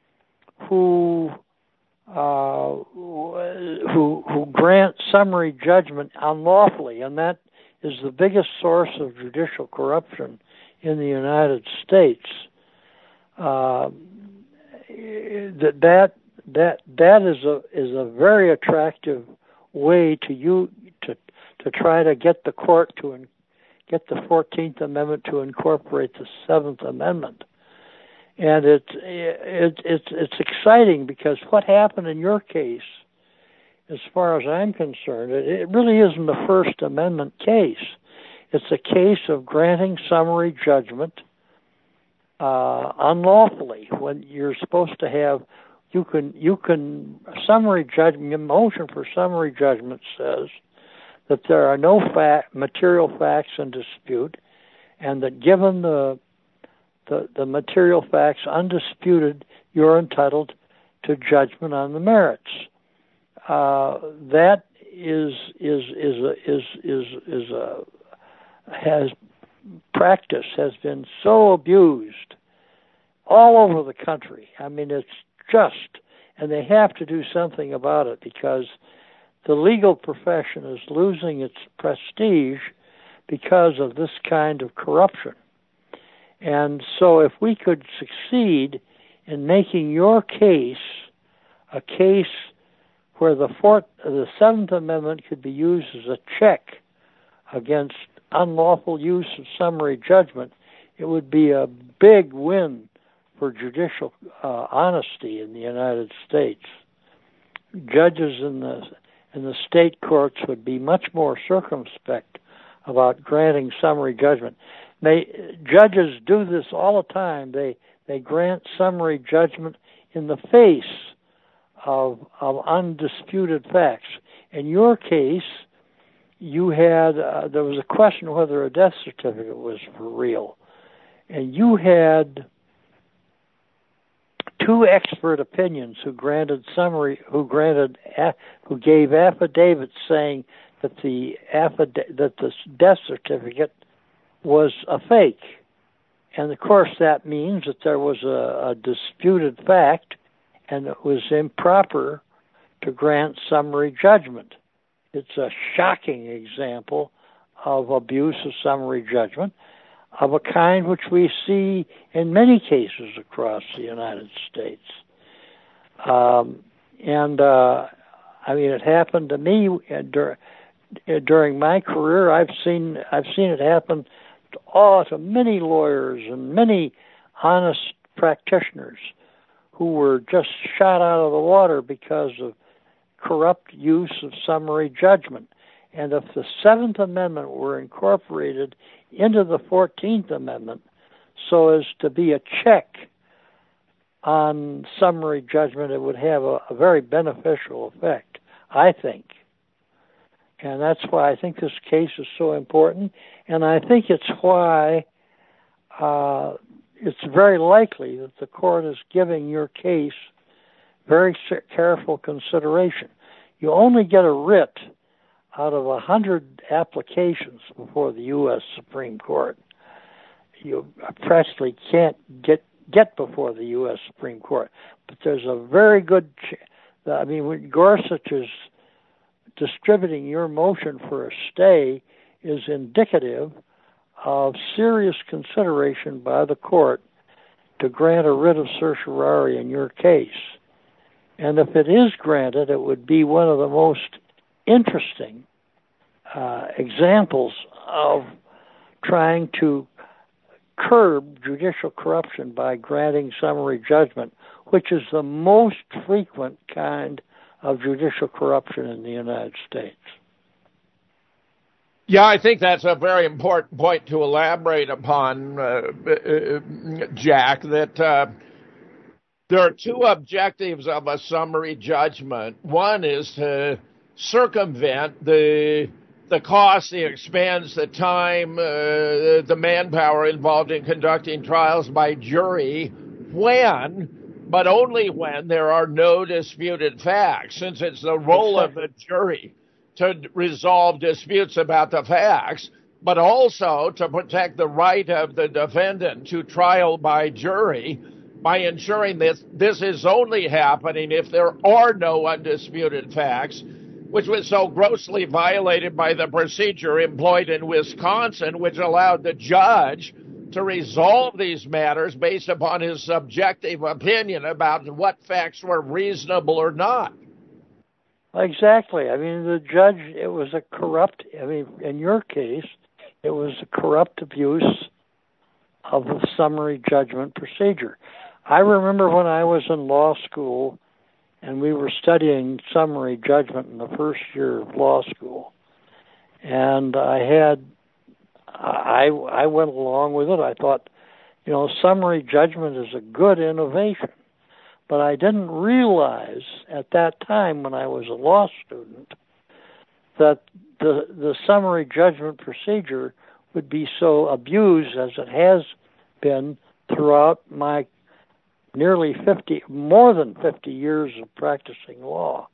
S8: who Uh, who who grant summary judgment unlawfully, and that is the biggest source of judicial corruption in the United States. Uh, that that that that is a is a very attractive way to you to to try to get the court to in, get the fourteenth Amendment to incorporate the Seventh Amendment. And it's it, it's it's exciting because what happened in your case, as far as I'm concerned, it, it really isn't a First Amendment case. It's a case of granting summary judgment uh, unlawfully when you're supposed to have you can you can summary judgment. Motion for summary judgment says that there are no fact, material facts in dispute, and that given the The, the material facts undisputed, you're entitled to judgment on the merits. Uh, that is is is a, is is is a, has practice has been so abused all over the country. I mean, it's just, and they have to do something about it because the legal profession is losing its prestige because of this kind of corruption. And so if we could succeed in making your case a case where the fourth, the Seventh Amendment could be used as a check against unlawful use of summary judgment, it would be a big win for judicial uh, honesty in the United States. Judges in the in the state courts would be much more circumspect about granting summary judgment. They, judges do this all the time. They they grant summary judgment in the face of of undisputed facts. In your case, you had uh, there was a question whether a death certificate was for real, and you had two expert opinions who granted summary who granted who gave affidavits saying that the affidavit that the death certificate was a fake. And, of course, that means that there was a, a disputed fact, and it was improper to grant summary judgment. It's a shocking example of abuse of summary judgment of a kind which we see in many cases across the United States. Um, and, uh, I mean, it happened to me dur- during my career. I've seen I've seen it happen to, oh, to many lawyers and many honest practitioners who were just shot out of the water because of corrupt use of summary judgment. And if the Seventh Amendment were incorporated into the Fourteenth Amendment so as to be a check on summary judgment, it would have a, a very beneficial effect, I think. And that's why I think this case is so important. And I think it's why uh, it's very likely that the court is giving your case very careful consideration. You only get a writ out of a hundred applications before the U S Supreme Court. You practically can't get get before the U S Supreme Court. But there's a very good, ch- I mean, when Gorsuch is distributing your motion for a stay is indicative of serious consideration by the court to grant a writ of certiorari in your case. And if it is granted, it would be one of the most interesting uh, examples of trying to curb judicial corruption by granting summary judgment, which is the most frequent kind of judicial corruption in the United States.
S4: Yeah, I think that's a very important point to elaborate upon, uh, uh, Jack, that uh, there are two objectives of a summary judgment. One is to circumvent the the cost, the expense, the time, uh, the manpower involved in conducting trials by jury when, but only when, there are no disputed facts, since it's the role of the jury to resolve disputes about the facts, but also to protect the right of the defendant to trial by jury by ensuring that this is only happening if there are no undisputed facts, which was so grossly violated by the procedure employed in Wisconsin, which allowed the judge to resolve these matters based upon his subjective opinion about what facts were reasonable or not.
S8: Exactly. I mean, the judge, it was a corrupt, I mean, in your case, it was a corrupt abuse of the summary judgment procedure. I remember when I was in law school and we were studying summary judgment in the first year of law school, and I had, I, I went along with it. I thought, you know, summary judgment is a good innovation. But I didn't realize at that time when I was a law student that the the summary judgment procedure would be so abused as it has been throughout my nearly fifty, more than fifty years of practicing law.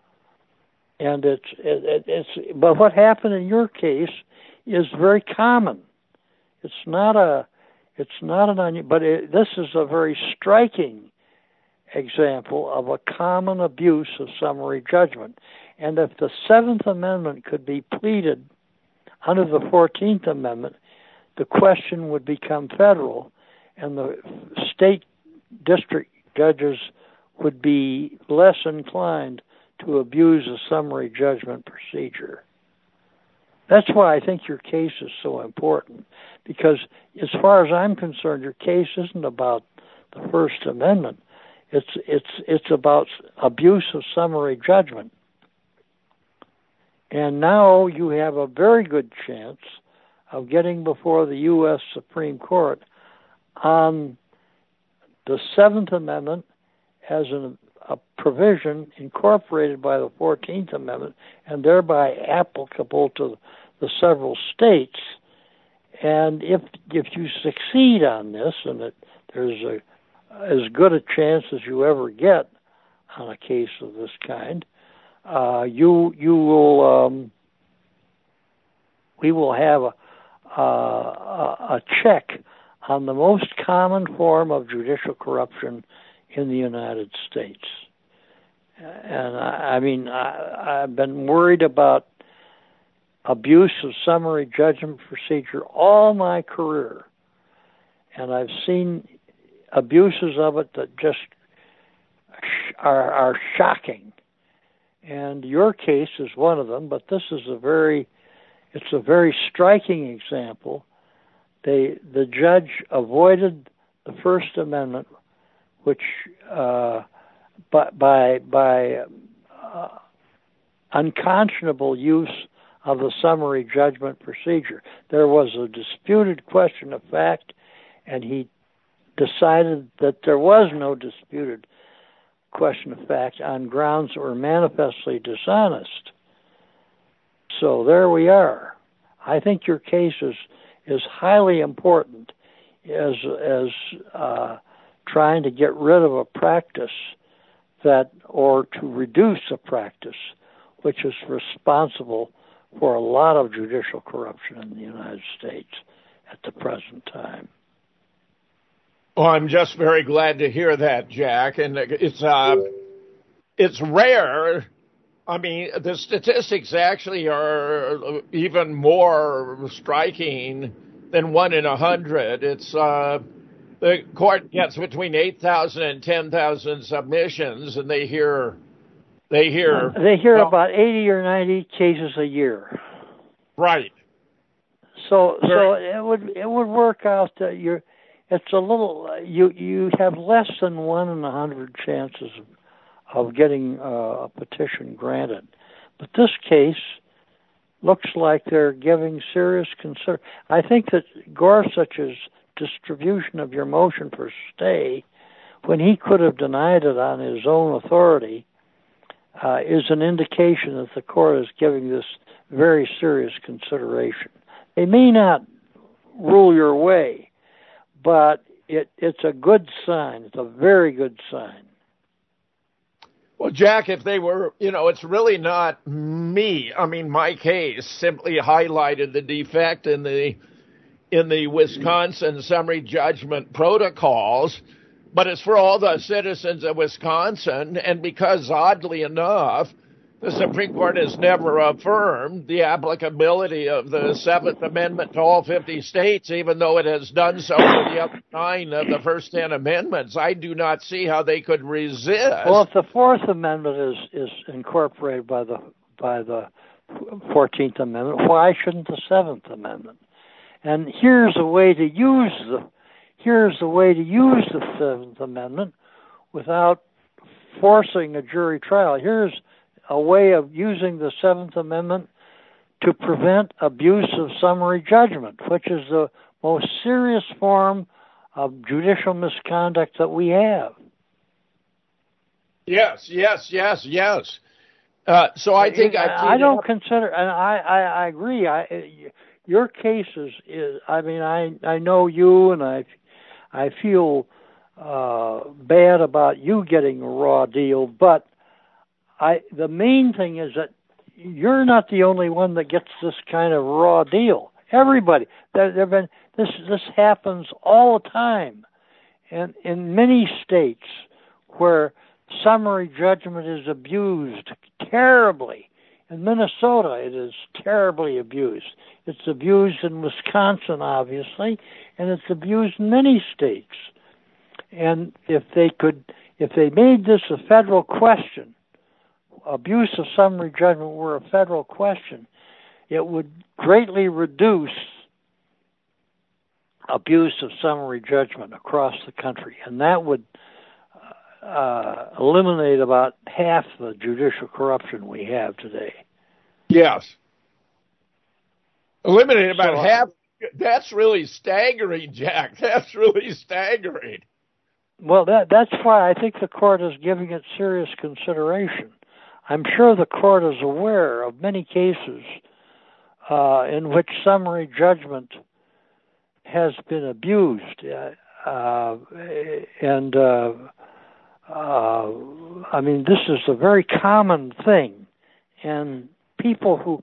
S8: And it's it, it's but what happened in your case is very common. It's not a it's not an onion, but it, this is a very striking example of a common abuse of summary judgment. And if the Seventh Amendment could be pleaded under the Fourteenth Amendment, the question would become federal, and the state district judges would be less inclined to abuse a summary judgment procedure. That's why I think your case is so important, because as far as I'm concerned, your case isn't about the First Amendment. It's it's it's about abuse of summary judgment. And now you have a very good chance of getting before the U S Supreme Court on the Seventh Amendment as an, a provision incorporated by the Fourteenth Amendment and thereby applicable to the several states. And if if you succeed on this, and it, there's a as good a chance as you ever get on a case of this kind, uh, you you will um, we will have a, a a check on the most common form of judicial corruption in the United States. And I, I mean, I, I've been worried about abuse of summary judgment procedure all my career. And I've seen abuses of it that just are, are shocking. And your case is one of them, but this is a very, it's a very striking example. They, the judge avoided the First Amendment, which uh, by by, by uh, unconscionable use of the summary judgment procedure. There was a disputed question of fact, and he decided that there was no disputed question of fact on grounds that were manifestly dishonest. So there we are. I think your case is, is highly important as as uh, trying to get rid of a practice that, or to reduce a practice which is responsible for a lot of judicial corruption in the United States at the present time.
S4: Well, I'm just very glad to hear that, Jack. And it's uh, it's rare. I mean, the statistics actually are even more striking than one in a hundred. It's uh, the court gets between eight thousand and ten thousand submissions, and they hear they hear
S8: they hear
S4: well,
S8: about eighty or ninety cases a year.
S4: Right.
S8: So so it would it would work out that you're. It's a little, you you have less than one in a hundred chances of, of getting uh, a petition granted. But this case looks like they're giving serious concern. I think that Gorsuch's distribution of your motion for stay, when he could have denied it on his own authority, uh, is an indication that the court is giving this very serious consideration. They may not rule your way, but it, it's a good sign. It's a very good sign.
S4: Well, Jack, if they were, you know, it's really not me. I mean, my case simply highlighted the defect in the in the Wisconsin summary judgment protocols, but it's for all the citizens of Wisconsin. And because, oddly enough, the Supreme Court has never affirmed the applicability of the Seventh Amendment to all fifty states, even though it has done so for the other nine of the first ten amendments. I do not see how they could resist.
S8: Well, if the Fourth Amendment is, is incorporated by the by the Fourteenth Amendment, why shouldn't the Seventh Amendment? And here's a way to use the here's a way to use the Seventh Amendment without forcing a jury trial. Here's a way of using the Seventh Amendment to prevent abuse of summary judgment, which is the most serious form of judicial misconduct that we have.
S4: Yes, yes, yes, yes. Uh, so I think I,
S8: I don't consider, and I, I, I agree. I, your case is, is, I mean, I, I know you, and I, I feel uh, bad about you getting a raw deal, but I, the main thing is that you're not the only one that gets this kind of raw deal. Everybody, there, there have been this. This happens all the time, and in many states where summary judgment is abused terribly. In Minnesota, it is terribly abused. It's abused in Wisconsin, obviously, and it's abused in many states. And if they could, if they made this a federal question, abuse of summary judgment were a federal question, it would greatly reduce abuse of summary judgment across the country, and that would uh, eliminate about half the judicial corruption we have today.
S4: Yes. Eliminate about
S8: so,
S4: half. That's really staggering, Jack. That's really staggering.
S8: Well, that that's why I think the court is giving it serious consideration. I'm sure the court is aware of many cases uh, in which summary judgment has been abused. Uh, uh, and, uh, uh, I mean, this is a very common thing. And people who,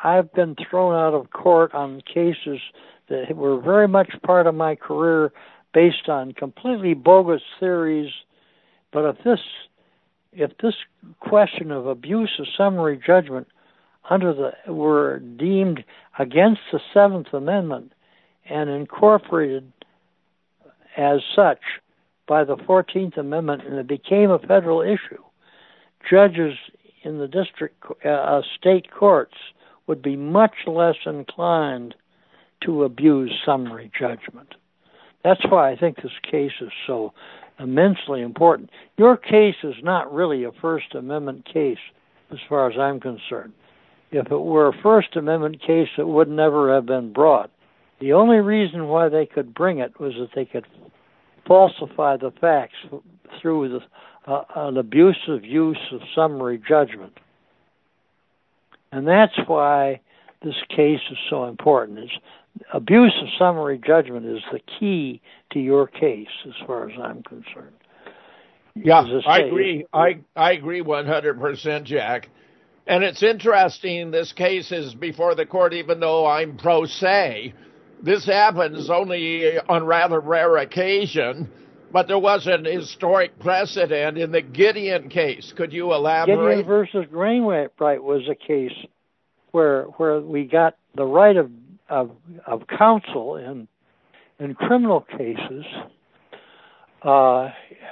S8: I've been thrown out of court on cases that were very much part of my career based on completely bogus theories. But if this if this question of abuse of summary judgment under the were deemed against the Seventh Amendment and incorporated as such by the Fourteenth Amendment, and it became a federal issue, judges in the district uh, state courts would be much less inclined to abuse summary judgment. That's why I think this case is so immensely important. Your case is not really a First Amendment case as far as I'm concerned. If it were a First Amendment case, it would never have been brought. The only reason why they could bring it was that they could falsify the facts through the, uh, an abusive use of summary judgment. And that's why this case is so important. It's, abuse of summary judgment is the key to your case, as far as I'm concerned.
S4: Yeah, I agree. I I agree one hundred percent, Jack. And it's interesting, this case is before the court, even though I'm pro se. This happens only on rather rare occasion, but there was an historic precedent in the Gideon case. Could you elaborate?
S8: Gideon versus Wainwright was a case where where we got the right of of, of counsel in in criminal cases. Uh,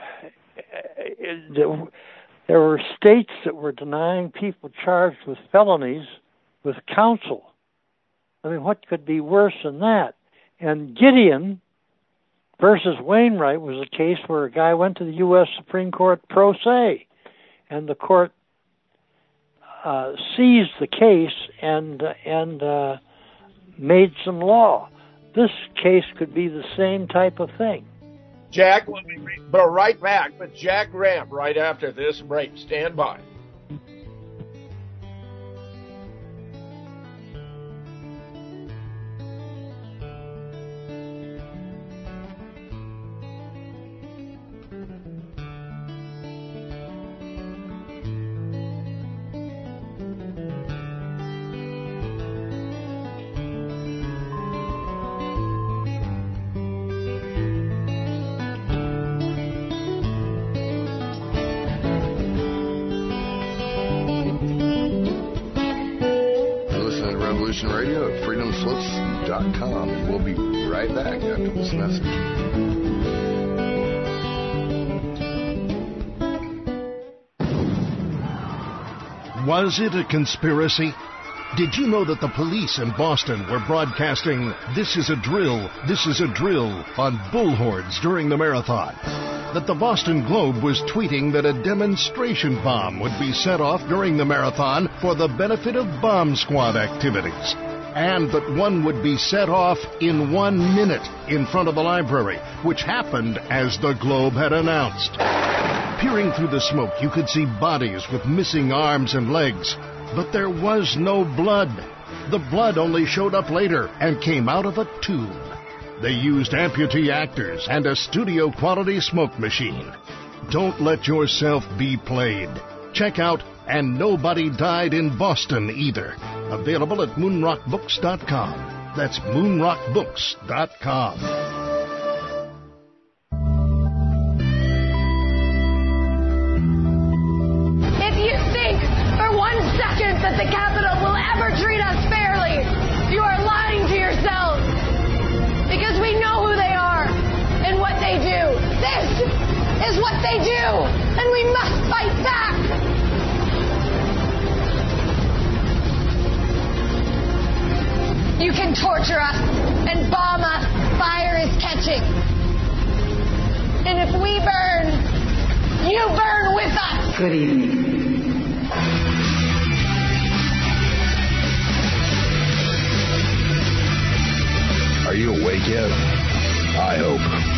S8: it, there were states that were denying people charged with felonies with counsel. I mean, what could be worse than that? And Gideon versus Wainwright was a case where a guy went to the U S Supreme Court pro se, and the court uh, seized the case and uh, and uh, made some law. This case could be the same type of thing.
S4: Jack, we'll be right back with Jack Ramp right after this break. Stand by.
S2: Radio at freedom slips dot com, and we'll be right back after this message.
S7: Was it a conspiracy? Did you know that the police in Boston were broadcasting "This is a drill, this is a drill" on bullhorns during the marathon? That the Boston Globe was tweeting that a demonstration bomb would be set off during the marathon for the benefit of bomb squad activities, and that one would be set off in one minute in front of the library, which happened as the Globe had announced. Peering through the smoke, you could see bodies with missing arms and legs, but there was no blood. The blood only showed up later and came out of a tube. They used amputee actors and a studio-quality smoke machine. Don't let yourself be played. Check out And Nobody Died in Boston Either. Available at moon rock books dot com. That's moon rock books dot com.
S10: If you think for one second that the Capitol will ever treat us fairly, you are lying to yourselves. Because we know who they are and what they do. This is what they do, and we must fight back. You can torture us and bomb us. Fire is catching. And if we burn, you burn with us. Good evening.
S2: Are you awake yet? I hope.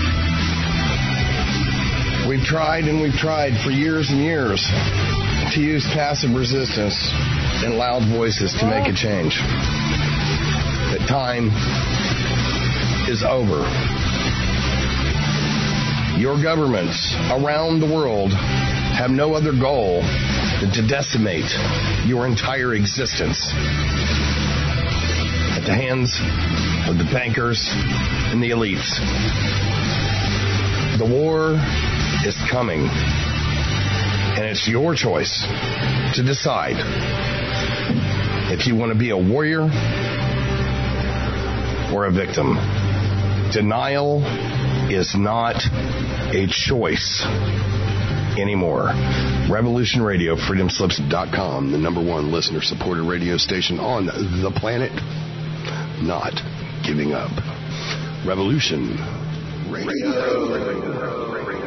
S2: We've tried and we've tried for years and years to use passive resistance and loud voices to make a change. The time is over. Your governments around the world have no other goal than to decimate your entire existence. the hands of the bankers and the elites. The war is coming, and it's your choice to decide if you want to be a warrior or a victim. Denial is not a choice anymore. Revolution Radio, freedom slips dot com, the number one listener-supported radio station on the planet. Not giving up. Revolution Radio.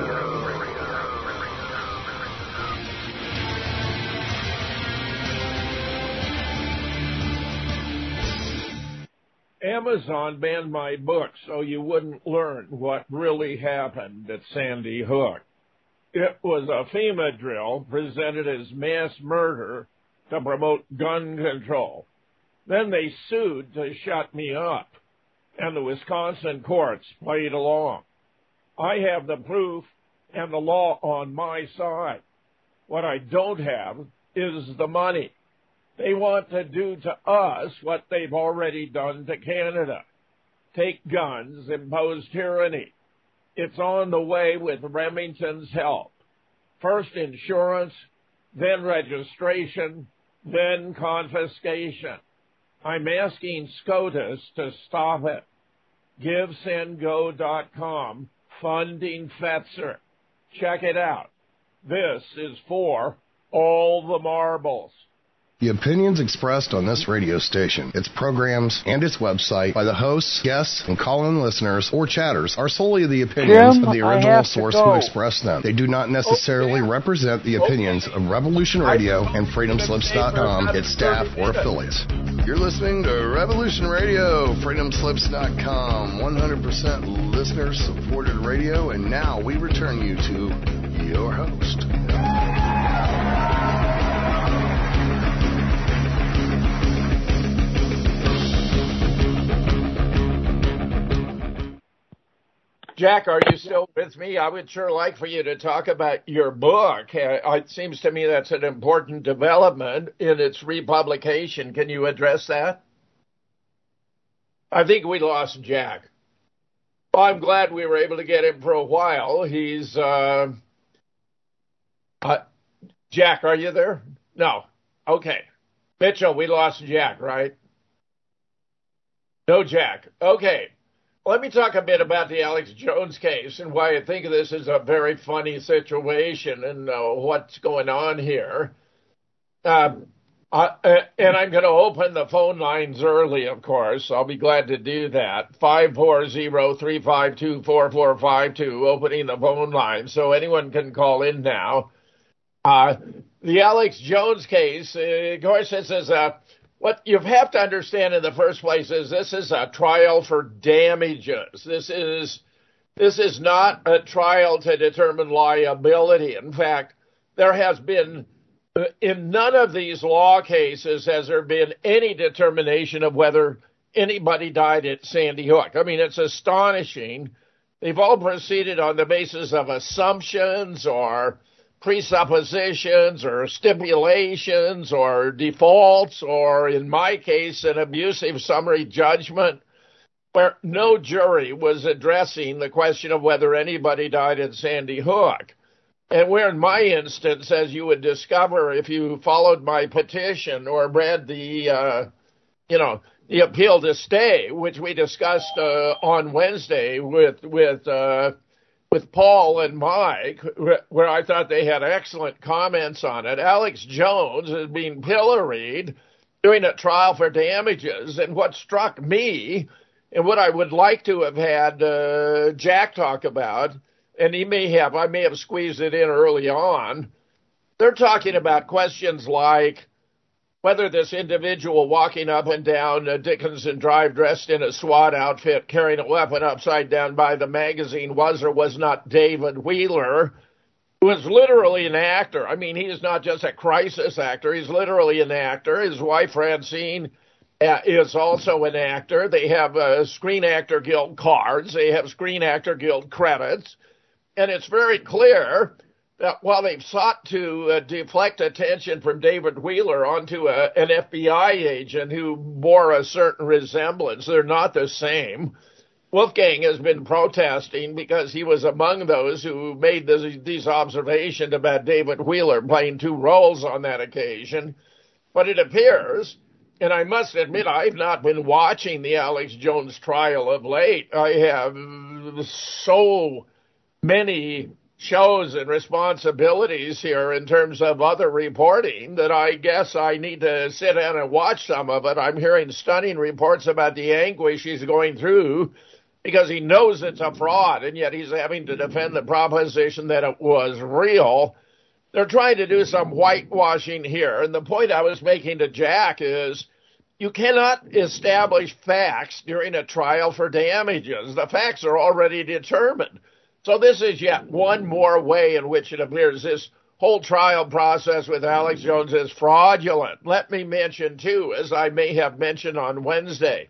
S4: Amazon banned my book so you wouldn't learn what really happened at Sandy Hook. It was a FEMA drill presented as mass murder to promote gun control. Then they sued to shut me up, and the Wisconsin courts played along. I have the proof and the law on my side. What I don't have is the money. They want to do to us what they've already done to Canada. Take guns, impose tyranny. It's on the way with Remington's help. First insurance, then registration, then confiscation. I'm asking SCOTUS to stop it. Give Send Go dot com, funding Fetzer. Check it out. This is for all the marbles.
S2: The opinions expressed on this radio station, its programs, and its website by the hosts, guests, and call-in listeners or chatters are solely the opinions
S8: Jim,
S2: of the
S8: I
S2: original
S8: have to
S2: source
S8: go.
S2: who expressed them. They do not necessarily represent the opinions of Revolution Radio and freedom slips dot com, its staff, or affiliates. You're listening to Revolution Radio, freedom slips dot com, one hundred percent listener-supported radio, and now we return you to your host.
S4: Jack, are you still with me? I would sure like for you to talk about your book. Uh, it seems to me that's an important development in its republication. Can you address that? I think we lost Jack. Well, I'm glad we were able to get him for a while. He's, uh, uh, Jack, are you there? No. Okay. Mitchell, we lost Jack, right? No Jack. Okay. Let me talk a bit about the Alex Jones case and why I think this is a very funny situation and uh, what's going on here. Uh, uh, and I'm going to open the phone lines early, of course. I'll be glad to do that. five four zero, three five two, four four five two, opening the phone line so anyone can call in now. Uh, the Alex Jones case, uh, of course, this is a... What you have to understand in the first place is this is a trial for damages. This is this is not a trial to determine liability. In fact, there has been, in none of these law cases has there been any determination of whether anybody died at Sandy Hook. I mean, it's astonishing. They've all proceeded on the basis of assumptions or presuppositions or stipulations or defaults or, in my case, an abusive summary judgment where no jury was addressing the question of whether anybody died at Sandy Hook. And where, in my instance, as you would discover if you followed my petition or read the, uh, you know, the appeal to stay, which we discussed uh, on Wednesday with with uh, with Paul and Mike, where I thought they had excellent comments on it. Alex Jones is being pilloried, doing a trial for damages. And what struck me, and what I would like to have had uh, Jack talk about, and he may have, I may have squeezed it in early on, they're talking about questions like whether this individual walking up and down uh, Dickinson Drive dressed in a SWAT outfit, carrying a weapon upside down by the magazine was or was not David Wheeler, who is literally an actor. I mean, he is not just a crisis actor. He's literally an actor. His wife, Francine, uh, is also an actor. They have uh, Screen Actor Guild cards. They have Screen Actor Guild credits. And it's very clear that while they've sought to uh, deflect attention from David Wheeler onto a, an F B I agent who bore a certain resemblance, they're not the same. Wolfgang has been protesting because he was among those who made this, these observations about David Wheeler playing two roles on that occasion. But it appears, and I must admit I've not been watching the Alex Jones trial of late. I have so many shows and responsibilities here in terms of other reporting that I guess I need to sit down and watch some of it. I'm hearing stunning reports about the anguish he's going through because he knows it's a fraud, and yet he's having to defend the proposition that it was real. They're trying to do some whitewashing here, and the point I was making to Jack is you cannot establish facts during a trial for damages. The facts are already determined. So this is yet one more way in which it appears this whole trial process with Alex Jones is fraudulent. Let me mention, too, as I may have mentioned on Wednesday,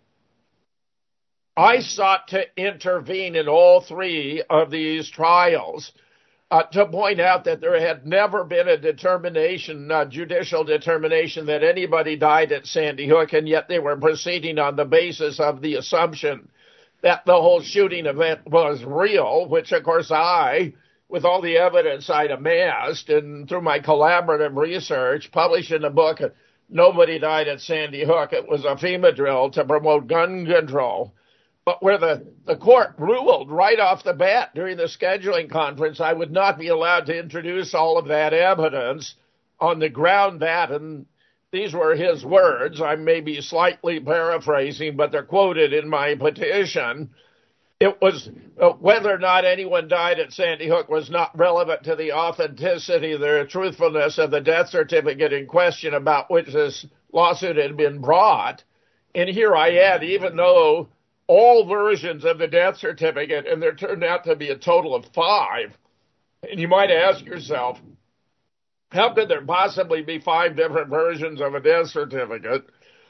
S4: I sought to intervene in all three of these trials uh, to point out that there had never been a determination, a judicial determination, that anybody died at Sandy Hook, and yet they were proceeding on the basis of the assumption that the whole shooting event was real, which, of course, I, with all the evidence I'd amassed and through my collaborative research, published in the book, Nobody Died at Sandy Hook. It was a FEMA drill to promote gun control. But where the, the court ruled right off the bat during the scheduling conference, I would not be allowed to introduce all of that evidence on the ground that, and these were his words, I may be slightly paraphrasing, but they're quoted in my petition. It was uh, whether or not anyone died at Sandy Hook was not relevant to the authenticity, the truthfulness of the death certificate in question about which this lawsuit had been brought. And here I add, even though all versions of the death certificate, and there turned out to be a total of five, and you might ask yourself, how could there possibly be five different versions of a death certificate?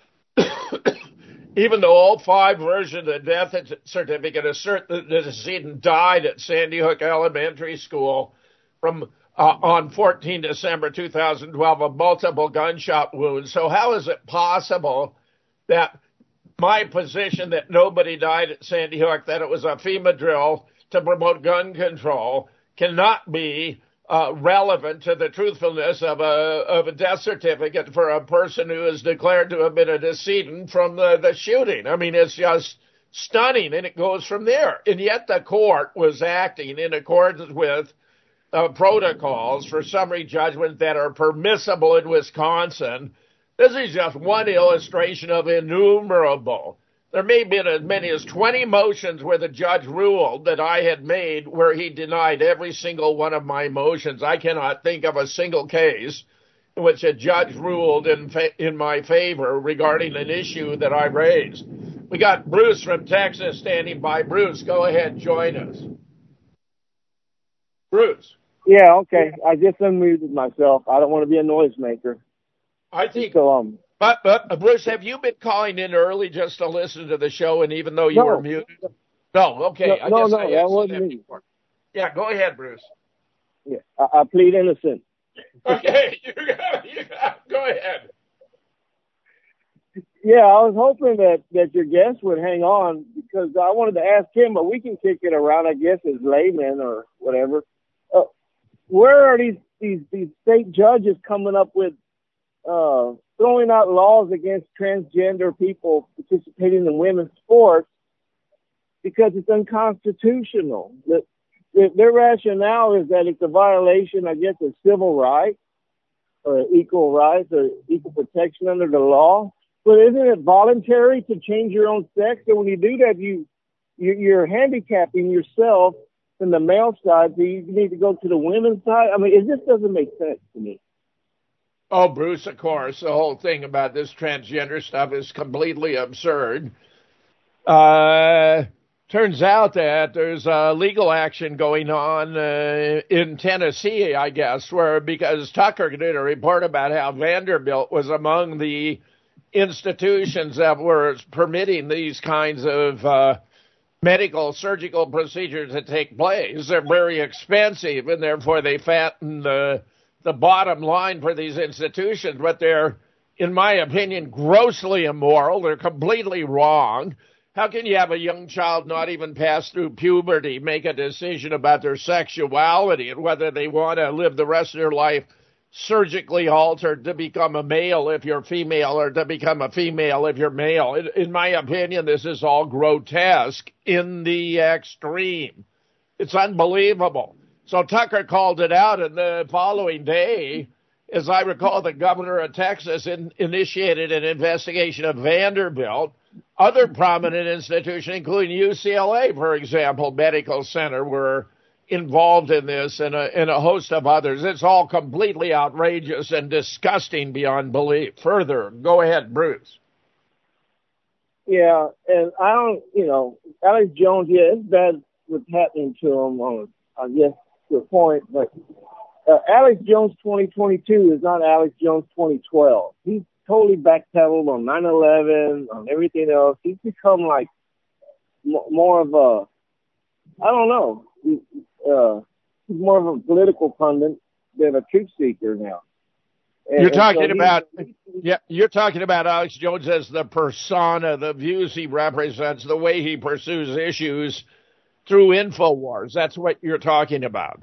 S4: Even though all five versions of the death certificate assert that the decedent died at Sandy Hook Elementary School from uh, on fourteenth December two thousand twelve of multiple gunshot wounds. So how is it possible that my position that nobody died at Sandy Hook, that it was a FEMA drill to promote gun control, cannot be Uh, relevant to the truthfulness of a of a death certificate for a person who is declared to have been a decedent from the, the shooting? I mean, it's just stunning, and it goes from there. And yet the court was acting in accordance with uh, protocols for summary judgment that are permissible in Wisconsin. This is just one illustration of innumerable. There may have been as many as twenty motions where the judge ruled that I had made where he denied every single one of my motions. I cannot think of a single case in which a judge ruled in fa- in my favor regarding an issue that I raised. We got Bruce from Texas standing by. Bruce, go ahead, join us. Bruce.
S11: Yeah, okay. I just unmuted myself. I don't want to be a noisemaker.
S4: I think
S11: so. Um,
S4: But, but uh, Bruce, have you been calling in early just to listen to the show, and even though you
S11: no.
S4: were muted? No, okay.
S11: No,
S4: I
S11: no,
S4: guess
S11: no
S4: I
S11: that wasn't me.
S4: Before. Yeah, go ahead, Bruce.
S11: Yeah, I, I plead innocent.
S4: Okay, you got, you got, go ahead.
S11: Yeah, I was hoping that, that your guest would hang on because I wanted to ask him, but we can kick it around, I guess, as laymen or whatever. Uh, where are these, these, these state judges coming up with uh, throwing out laws against transgender people participating in women's sports because it's unconstitutional? The, the, their rationale is that it's a violation, I guess, of civil rights or equal rights or equal protection under the law. But isn't it voluntary to change your own sex? And when you do that, you, you you're handicapping yourself from the male side, so you need to go to the women's side. I mean, it just doesn't make sense to me.
S4: Oh, Bruce, of course, the whole thing about this transgender stuff is completely absurd. Uh, turns out that there's a legal action going on uh, in Tennessee, I guess, where because Tucker did a report about how Vanderbilt was among the institutions that were permitting these kinds of uh, medical surgical procedures that take place. They're very expensive, and therefore they fatten the the bottom line for these institutions. But they're, in my opinion, grossly immoral. They're completely wrong. How can you have a young child not even pass through puberty make a decision about their sexuality and whether they want to live the rest of their life surgically altered to become a male if you're female or to become a female if you're male? In, in my opinion, this is all grotesque in the extreme. It's unbelievable. So Tucker called it out, and the following day, as I recall, the governor of Texas in, initiated an investigation of Vanderbilt. Other prominent institutions, including U C L A, for example, Medical Center, were involved in this, and a, and a host of others. It's all completely outrageous and disgusting beyond belief. Further, go ahead, Bruce.
S11: Yeah, and I don't, you know, Alex Jones, yeah, it's bad what's happening to him, on, I guess, to a point, but uh, Alex Jones twenty twenty-two is not Alex Jones twenty twelve. He's totally backpedaled on nine eleven, on everything else. He's become like m- more of a, I don't know, uh, he's more of a political pundit than a truth seeker now. And,
S4: you're talking
S11: so
S4: about, yeah, you're talking about Alex Jones as the persona, the views he represents, the way he pursues issues through InfoWars. That's what you're talking about.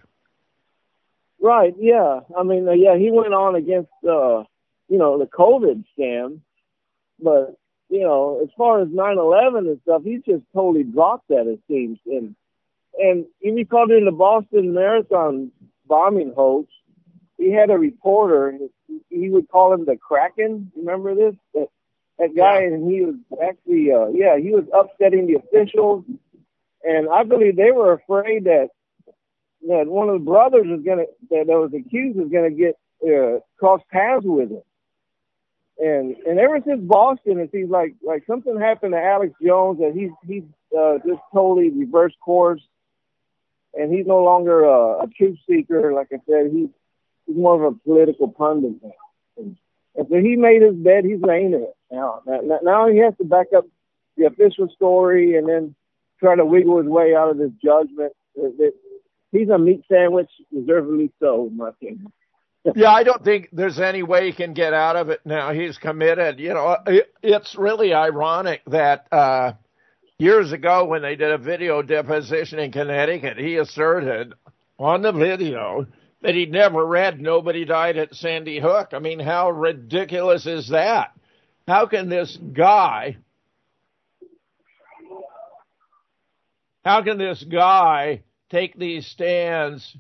S11: Right, yeah. I mean, uh, yeah, he went on against, uh, you know, the COVID scam, but, you know, as far as nine eleven and stuff, he's just totally dropped that, it seems. And, and if you called in the Boston Marathon bombing hoax, he had a reporter, he would call him the Kraken. Remember this? That, that guy, yeah. And he was actually, uh, yeah, he was upsetting the officials. And I believe they were afraid that, that one of the brothers was going to, that was accused was going to get, uh, cross paths with him. And, and ever since Boston, it seems like, like something happened to Alex Jones and he's, he's, uh, just totally reversed course. And he's no longer uh, a truth seeker. Like I said, he's, he's more of a political pundit now. And, and so he made his bed, he's laying in it now. now. Now he has to back up the official story and then try to wiggle his way out of this judgment. He's a meat sandwich, deservedly so, in my opinion.
S4: Yeah, I don't think there's any way he can get out of it now. He's committed. You know, it, it's really ironic that uh, years ago when they did a video deposition in Connecticut, he asserted on the video that he'd never read Nobody Died at Sandy Hook. I mean, how ridiculous is that? How can this guy, how can this guy take these stands?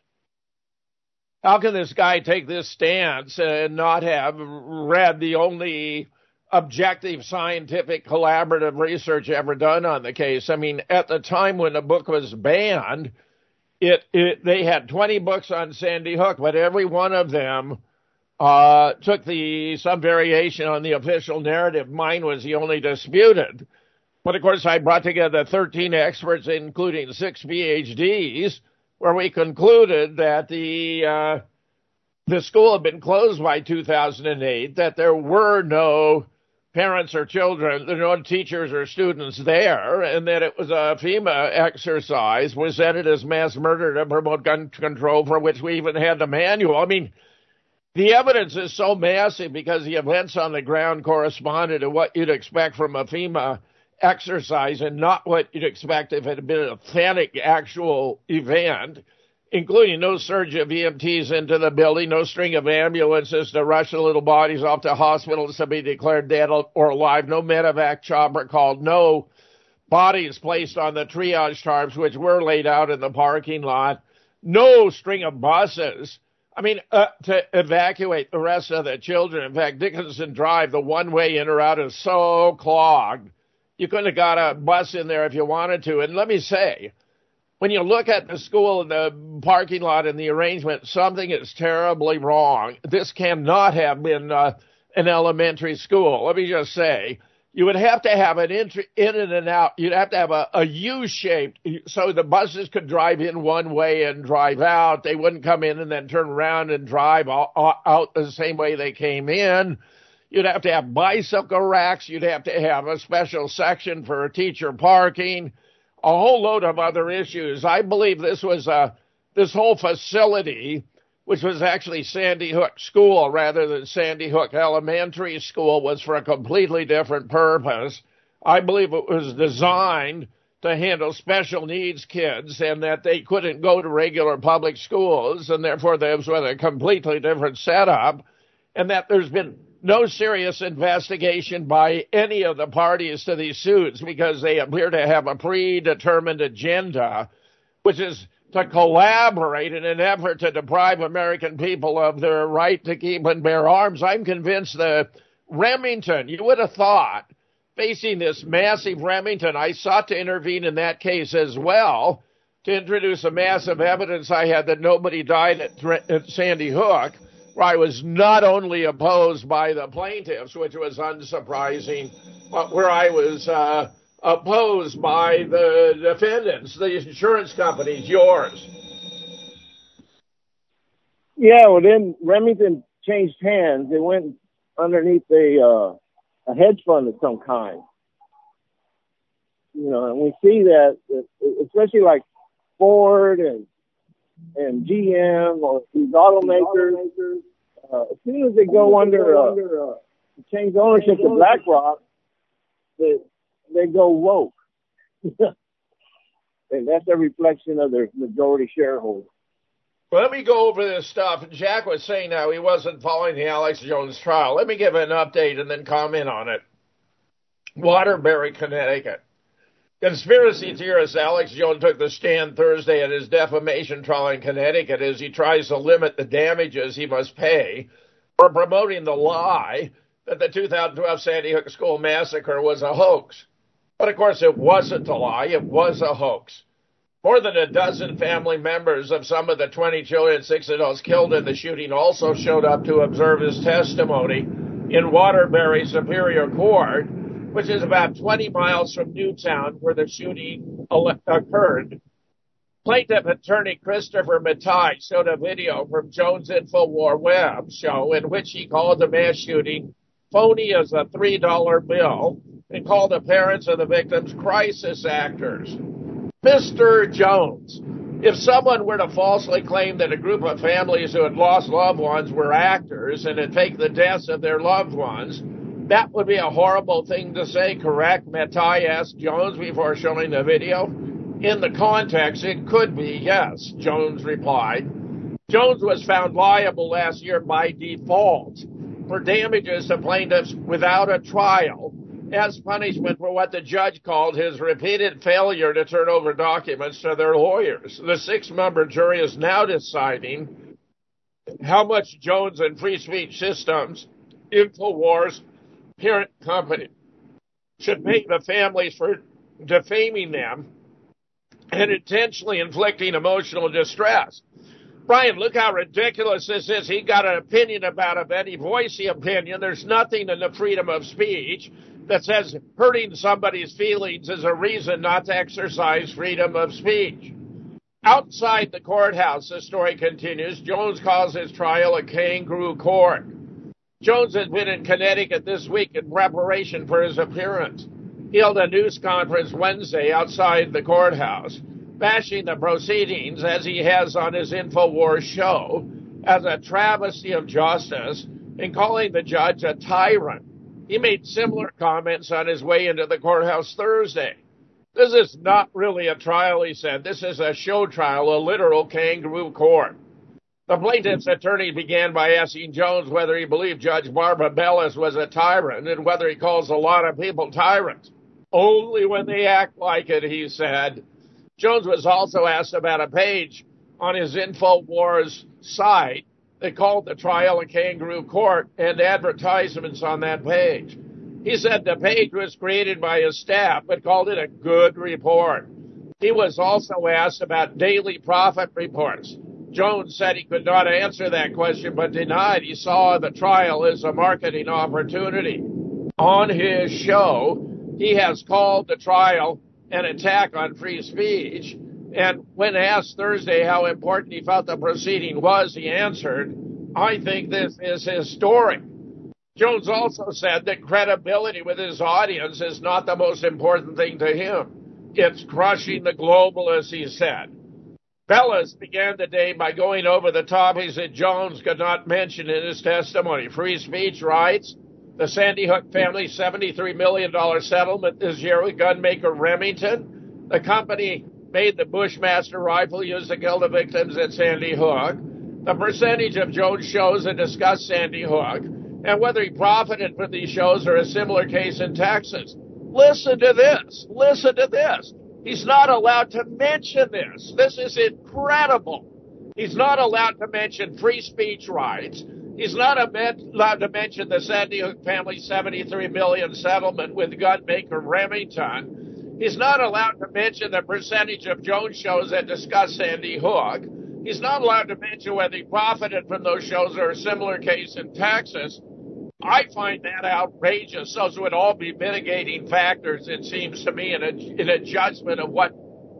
S4: How can this guy take this stance and not have read the only objective, scientific, collaborative research ever done on the case? I mean, at the time when the book was banned, it, it they had twenty books on Sandy Hook, but every one of them uh, took the some variation on the official narrative. Mine was the only disputed. But, of course, I brought together thirteen experts, including six P H Ds, where we concluded that the uh, the school had been closed by two thousand eight, that there were no parents or children, there were no teachers or students there, and that it was a FEMA exercise presented as mass murder to promote gun control, for which we even had the manual. I mean, the evidence is so massive because the events on the ground corresponded to what you'd expect from a FEMA exercise and not what you'd expect if it had been an authentic, actual event, including no surge of E M Ts into the building, no string of ambulances to rush the little bodies off to hospitals to be declared dead or alive, no medevac chopper called, no bodies placed on the triage tarps, which were laid out in the parking lot, no string of buses. I mean, uh, to evacuate the rest of the children. In fact, Dickinson Drive, the one-way in or out, is so clogged. You couldn't have got a bus in there if you wanted to. And let me say, when you look at the school and the parking lot and the arrangement, something is terribly wrong. This cannot have been uh, an elementary school. Let me just say, you would have to have an entry in and out. You'd have to have a, a U-shaped so the buses could drive in one way and drive out. They wouldn't come in and then turn around and drive out the same way they came in. You'd have to have bicycle racks. You'd have to have a special section for teacher parking. a whole load of other issues. I believe this was a, this whole facility, which was actually Sandy Hook School rather than Sandy Hook Elementary School, was for a completely different purpose. I believe it was designed to handle special needs kids and that they couldn't go to regular public schools, and therefore there was a completely different setup, and that there's been no serious investigation by any of the parties to these suits because they appear to have a predetermined agenda, which is to collaborate in an effort to deprive American people of their right to keep and bear arms. I'm convinced that Remington, you would have thought, facing this massive Remington, I sought to intervene in that case as well to introduce a massive evidence I had that nobody died at, at Sandy Hook, where I was not only opposed by the plaintiffs, which was unsurprising, but where I was uh, opposed by the defendants, the insurance companies, yours.
S11: Yeah, well, then Remington changed hands. It went underneath a, uh, a hedge fund of some kind. You know, and we see that, especially like Ford and and G M or these automakers, uh, as soon as they go under, uh, uh, change ownership to BlackRock, they, they go woke. And that's a reflection of their majority shareholders.
S4: Well, let me go over this stuff. Jack was saying now he wasn't following the Alex Jones trial. Let me give an update and then comment on it. Waterbury, Connecticut. Conspiracy theorist Alex Jones took the stand Thursday at his defamation trial in Connecticut as he tries to limit the damages he must pay for promoting the lie that the two thousand twelve Sandy Hook School massacre was a hoax. But, of course, it wasn't a lie. It was a hoax. More than a dozen family members of some of the twenty children and six adults killed in the shooting also showed up to observe his testimony in Waterbury Superior Court, which is about twenty miles from Newtown, where the shooting occurred. Plaintiff attorney Christopher Matai showed a video from Jones InfoWar Web show in which he called the mass shooting phony as a three dollar bill and called the parents of the victims crisis actors. Mister Jones, if someone were to falsely claim that a group of families who had lost loved ones were actors and had faked the deaths of their loved ones, that would be a horrible thing to say, correct? Matai asked Jones before showing the video. In the context, it could be, yes, Jones replied. Jones was found liable last year by default for damages to plaintiffs without a trial as punishment for what the judge called his repeated failure to turn over documents to their lawyers. The six-member jury is now deciding how much Jones and Free Speech Systems, InfoWars, parent company, should pay the families for defaming them and intentionally inflicting emotional distress. Brian, look how ridiculous this is. He got an opinion about it, and he voiced the opinion. There's nothing in the freedom of speech that says hurting somebody's feelings is a reason not to exercise freedom of speech. Outside the courthouse, the story continues, Jones calls his trial a kangaroo court. Jones has been in Connecticut this week in preparation for his appearance. He held a news conference Wednesday outside the courthouse, bashing the proceedings, as he has on his InfoWars show, as a travesty of justice and calling the judge a tyrant. He made similar comments on his way into the courthouse Thursday. This is not really a trial, he said. This is a show trial, a literal kangaroo court. The plaintiff's attorney began by asking Jones whether he believed Judge Barbara Bellis was a tyrant and whether he calls a lot of people tyrants. Only when they act like it, he said. Jones was also asked about a page on his InfoWars site that called the trial a kangaroo court and advertisements on that page. He said the page was created by his staff but called it a good report. He was also asked about daily profit reports. Jones said he could not answer that question but denied he saw the trial as a marketing opportunity. On his show, he has called the trial an attack on free speech, and when asked Thursday how important he felt the proceeding was, he answered, I think this is historic. Jones also said that credibility with his audience is not the most important thing to him. It's crushing the globalists, he said. Bellis began the day by going over the topics that Jones could not mention in his testimony. Free speech rights, the Sandy Hook family's seventy-three million dollars settlement this year with gunmaker Remington. The company made the Bushmaster rifle used to kill the victims at Sandy Hook. The percentage of Jones shows that discuss Sandy Hook, and whether he profited from these shows or a similar case in Texas. Listen to this. Listen to this. He's not allowed to mention this. This is incredible. He's not allowed to mention free speech rights. He's not allowed to mention the Sandy Hook family's seventy-three million dollars settlement with gunmaker Remington. He's not allowed to mention the percentage of Jones shows that discuss Sandy Hook. He's not allowed to mention whether he profited from those shows or a similar case in Texas. I find that outrageous. Those would all be mitigating factors, it seems to me, in a, in a judgment of what,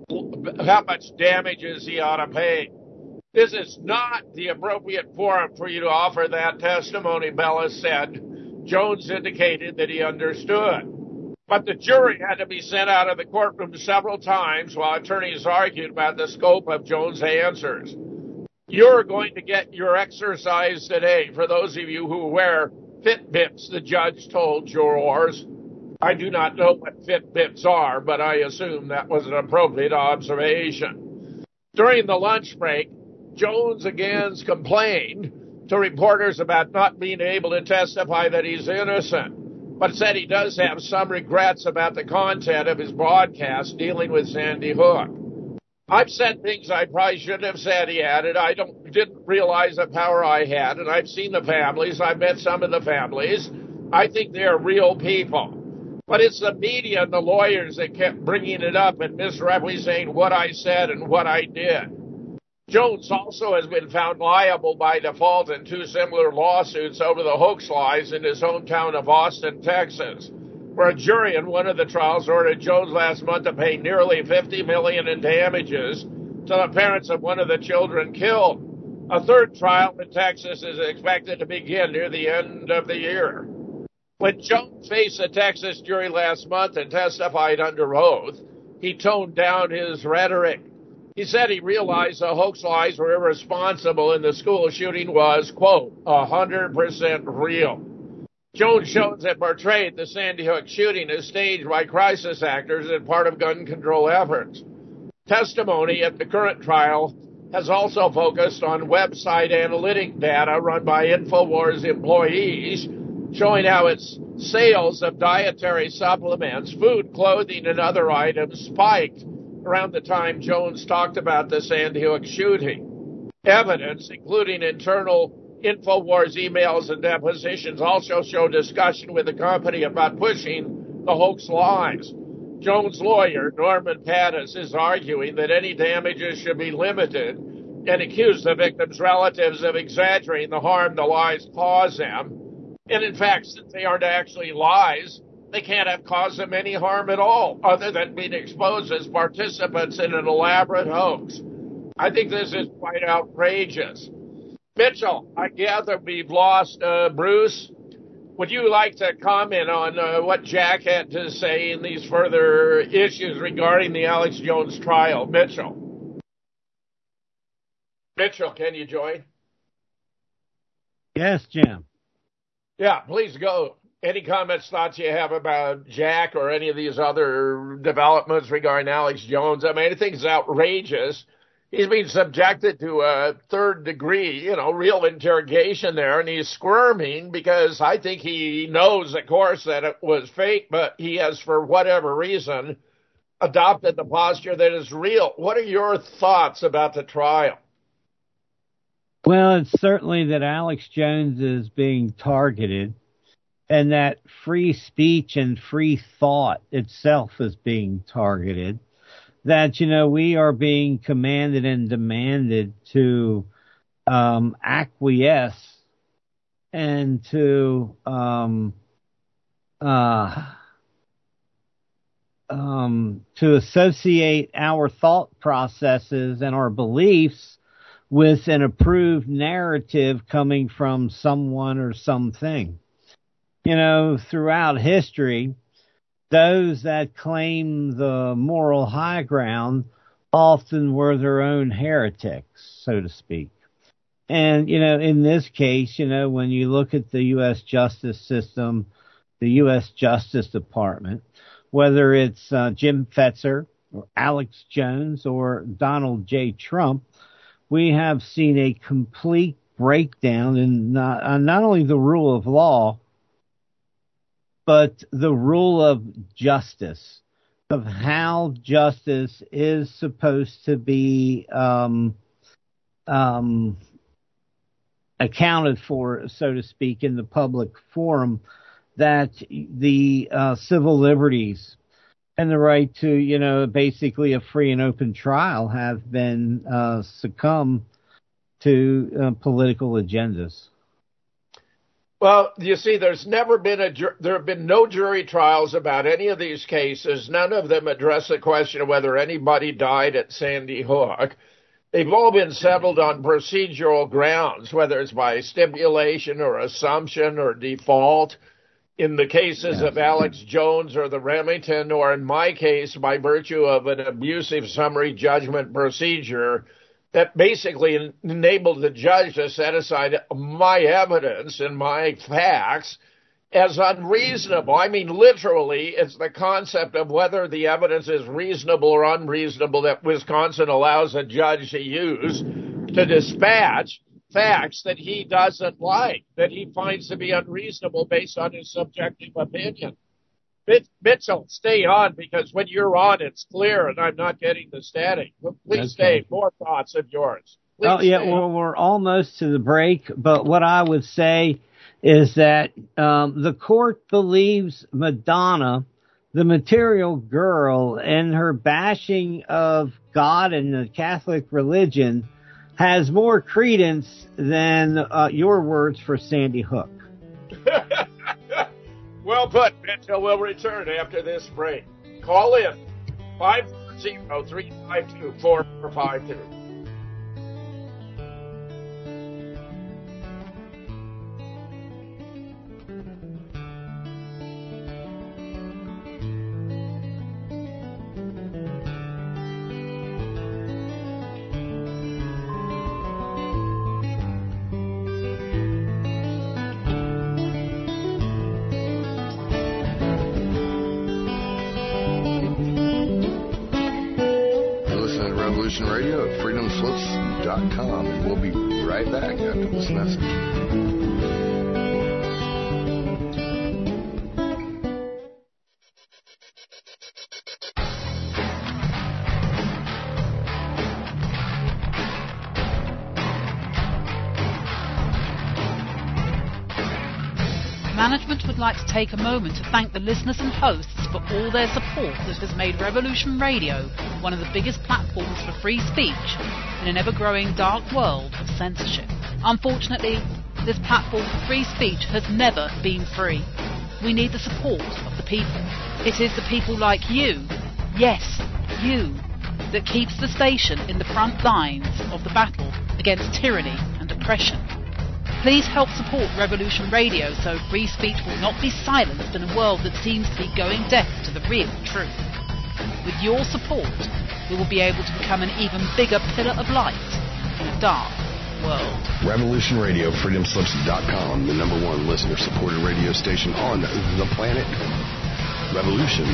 S4: how much damages he ought to pay. This is not the appropriate forum for you to offer that testimony, Bellis said. Jones indicated that he understood. But the jury had to be sent out of the courtroom several times while attorneys argued about the scope of Jones' answers. You're going to get your exercise today for those of you who wear Fitbits, the judge told jurors. I do not know what Fitbits are, but I assume that was an appropriate observation. During the lunch break, Jones again complained to reporters about not being able to testify that he's innocent, but said he does have some regrets about the content of his broadcast dealing with Sandy Hook. I've said things I probably shouldn't have said, he added. I don't didn't realize the power I had, and I've seen the families. I've met some of the families. I think they're real people. But it's the media and the lawyers that kept bringing it up and misrepresenting what I said and what I did. Jones also has been found liable by default in two similar lawsuits over the hoax lies in his hometown of Austin, Texas, where a jury in one of the trials ordered Jones last month to pay nearly fifty million dollars in damages to the parents of one of the children killed. A third trial in Texas is expected to begin near the end of the year. When Jones faced the Texas jury last month and testified under oath, he toned down his rhetoric. He said he realized the hoax lies were irresponsible and the school shooting was, quote, one hundred percent real. Jones shows that portrayed the Sandy Hook shooting as staged by crisis actors and part of gun control efforts. Testimony at the current trial has also focused on website analytic data run by InfoWars employees, showing how its sales of dietary supplements, food, clothing, and other items spiked around the time Jones talked about the Sandy Hook shooting. Evidence, including internal InfoWars emails and depositions, also show discussion with the company about pushing the hoax lies. Jones' lawyer, Norman Pattis, is arguing that any damages should be limited and accused the victims' relatives of exaggerating the harm the lies cause them. And in fact, since they aren't actually lies, they can't have caused them any harm at all, other than being exposed as participants in an elaborate hoax. I think this is quite outrageous. Mitchell, I gather we've lost uh, Bruce. Would you like to comment on uh, what Jack had to say in these further issues regarding the Alex Jones trial? Mitchell. Mitchell, can you join?
S12: Yes, Jim.
S4: Yeah, please go. Any comments, thoughts you have about Jack or any of these other developments regarding Alex Jones? I mean, I think it's outrageous. He's being subjected to a third degree, you know, real interrogation there, and he's squirming because I think he knows, of course, that it was fake, but he has, for whatever reason, adopted the posture that is real. What are your thoughts about the trial?
S12: Well, it's certainly that Alex Jones is being targeted, and that free speech and free thought itself is being targeted. That, you know, we are being commanded and demanded to um, acquiesce and to um, uh, um, to associate our thought processes and our beliefs with an approved narrative coming from someone or something. You know, throughout history, those that claim the moral high ground often were their own heretics, so to speak. And, you know, in this case, you know, when you look at the U S justice system, the U S Justice Department, whether it's uh, Jim Fetzer or Alex Jones or Donald J. Trump, we have seen a complete breakdown in not, uh, not only the rule of law, but the rule of justice, of how justice is supposed to be um, um, accounted for, so to speak, in the public forum, that the uh, civil liberties and the right to, you know, basically a free and open trial have been uh, succumbed to uh, political agendas.
S4: Well, you see, there's never been a ju- there have been no jury trials about any of these cases. None of them address the question of whether anybody died at Sandy Hook. They've all been settled on procedural grounds, whether it's by stipulation or assumption or default. In the cases of Alex Jones or the Remington, or in my case, by virtue of an abusive summary judgment procedure that basically enabled the judge to set aside my evidence and my facts as unreasonable. I mean, literally, it's the concept of whether the evidence is reasonable or unreasonable that Wisconsin allows a judge to use to dispatch facts that he doesn't like, that he finds to be unreasonable based on his subjective opinion. Mitchell, stay on, because when you're on, it's clear, and I'm not getting the static. Please
S12: Okay.
S4: stay. More thoughts of yours. Please
S12: Oh, yeah,
S4: stay.
S12: well, we're almost to the break, but what I would say is that um, the court believes Madonna, the material girl, and her bashing of God and the Catholic religion has more credence than uh, your words for Sandy Hook.
S4: Well put, Mitchell. We'll return after this break. Call in five zero three five two four four five two.
S2: Radio at freedom slips dot com, and we'll be right back after this message.
S5: Management would like to take a moment to thank the listeners and hosts for all their support that has made Revolution Radio one of the biggest platforms for free speech in an ever-growing dark world of censorship. Unfortunately, this platform for free speech has never been free. We need the support of the people. It is the people like you, yes, you, that keeps the station in the front lines of the battle against tyranny and oppression. Please help support Revolution Radio so free speech will not be silenced in a world that seems to be going deaf to the real truth. With your support, we will be able to become an even bigger pillar of light in a dark world.
S2: Revolution Radio, freedom slips dot com, the number one listener-supported radio station on the planet. Revolution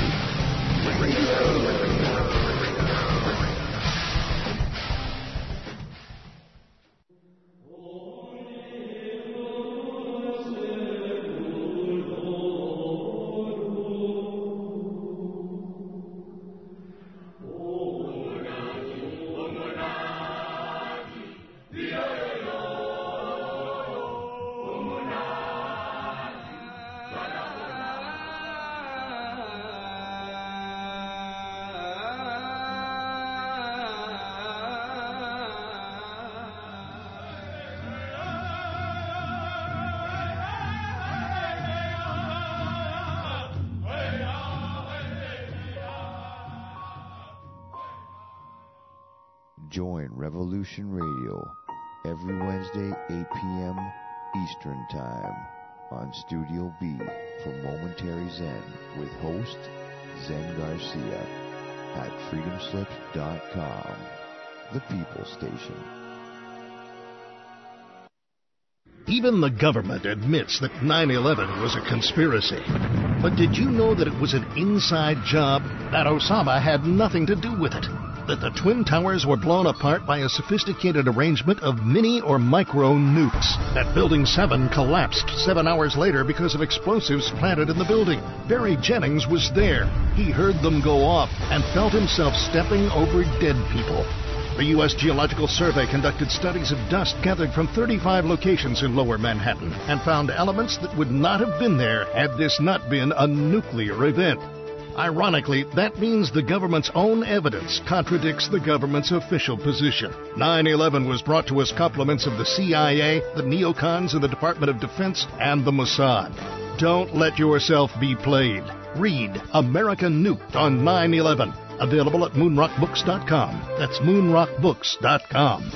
S2: Radio.
S9: Join Revolution Radio every Wednesday, eight p.m. Eastern Time on Studio B for Momentary Zen with host Zen Garcia at freedom slips dot com, the People Station.
S7: Even the government admits that nine eleven was a conspiracy. But did you know that it was an inside job? That Osama had nothing to do with it? That the Twin Towers were blown apart by a sophisticated arrangement of mini or micro nukes? That Building seven collapsed seven hours later because of explosives planted in the building? Barry Jennings was there. He heard them go off and felt himself stepping over dead people. The U S Geological Survey conducted studies of dust gathered from thirty-five locations in Lower Manhattan and found elements that would not have been there had this not been a nuclear event. Ironically, that means the government's own evidence contradicts the government's official position. nine eleven was brought to us compliments of the C I A, the neocons in the Department of Defense, and the Mossad. Don't let yourself be played. Read American Nuked on nine eleven. Available at moonrock books dot com. That's moonrock books dot com.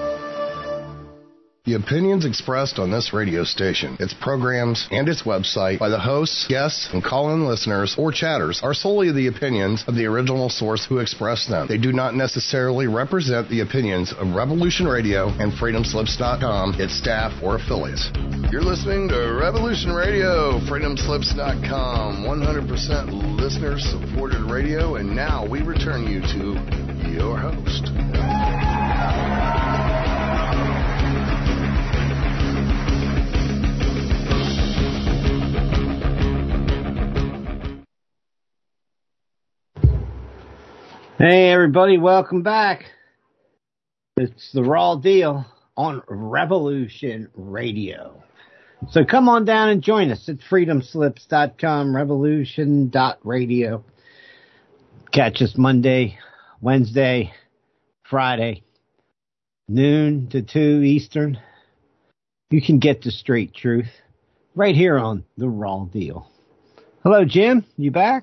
S2: The opinions expressed on this radio station, its programs, and its website by the hosts, guests, and call-in listeners or chatters are solely the opinions of the original source who expressed them. They do not necessarily represent the opinions of Revolution Radio and freedom slips dot com, its staff, or affiliates. You're listening to Revolution Radio, freedom slips dot com, one hundred percent listener-supported radio, and now we return you to your host.
S12: Hey everybody, welcome back. It's the Raw Deal on Revolution Radio. So come on down and join us at freedom slips dot com, revolution dot radio. Catch us Monday, Wednesday, Friday, noon to two Eastern. You can get the straight truth right here on the Raw Deal. Hello, Jim. You back?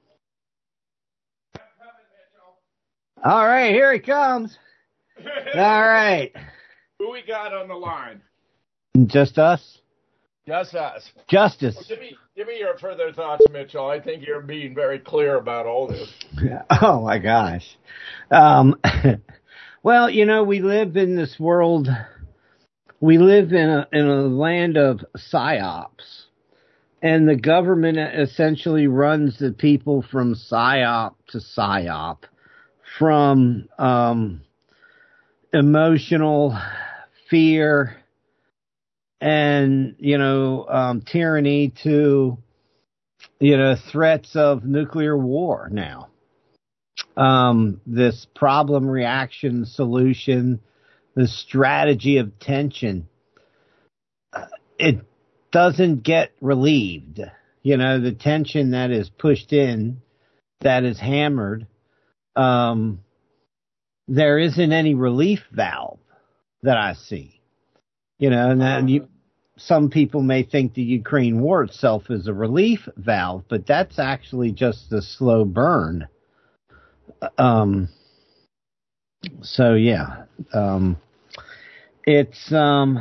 S12: All right, here he comes. All right.
S4: Who we got on the line?
S12: Just us?
S4: Just us.
S12: Justice.
S4: Well, give me, give me your further thoughts, Mitchell. I think you're being very clear about all this.
S12: Oh, my gosh. Um, well, you know, we live in this world. We live in a, in a land of psyops. And the government essentially runs the people from psyop to psyop. From um, emotional fear and, you know, um, tyranny to, you know, threats of nuclear war now. Um, this problem, reaction, solution, the strategy of tension, uh, it doesn't get relieved. You know, the tension that is pushed in, that is hammered, Um, there isn't any relief valve that I see, you know, and then you, some people may think the Ukraine war itself is a relief valve, but that's actually just a slow burn. Um, so yeah, um, it's, um,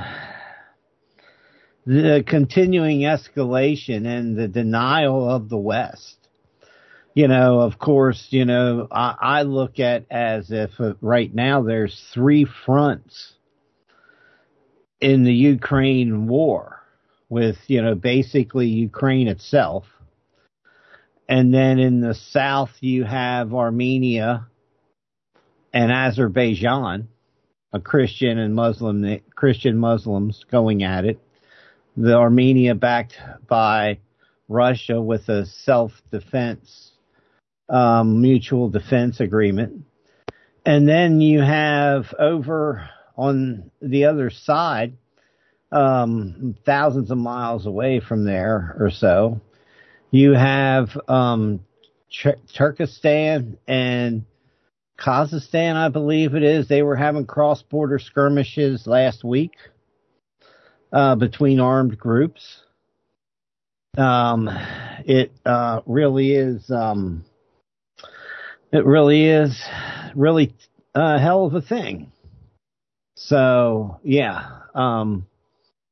S12: the continuing escalation and the denial of the West. You know, of course, you know, I, I look at as if uh, right now there's three fronts in the Ukraine war with, you know, basically Ukraine itself. And then in the south, you have Armenia and Azerbaijan, a Christian and Muslim, Christian Muslims going at it. The Armenia backed by Russia with a self-defense Um, mutual defense agreement. And then you have over on the other side, um, thousands of miles away from there or so, you have um, Ch- Turkestan and Kazakhstan, I believe it is. They were having cross-border skirmishes last week uh, between armed groups. Um, it uh, really is... Um, It really is really a hell of a thing. So, yeah. Um,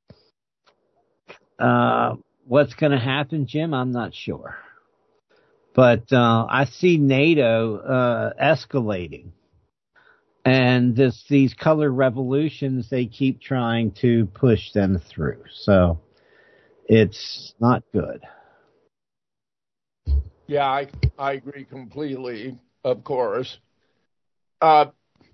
S12: uh, what's going to happen, Jim? I'm not sure. But uh, I see NATO uh, escalating. And this, these color revolutions, they keep trying to push them through. So it's not good.
S4: Yeah, I, I agree completely, of course. Uh,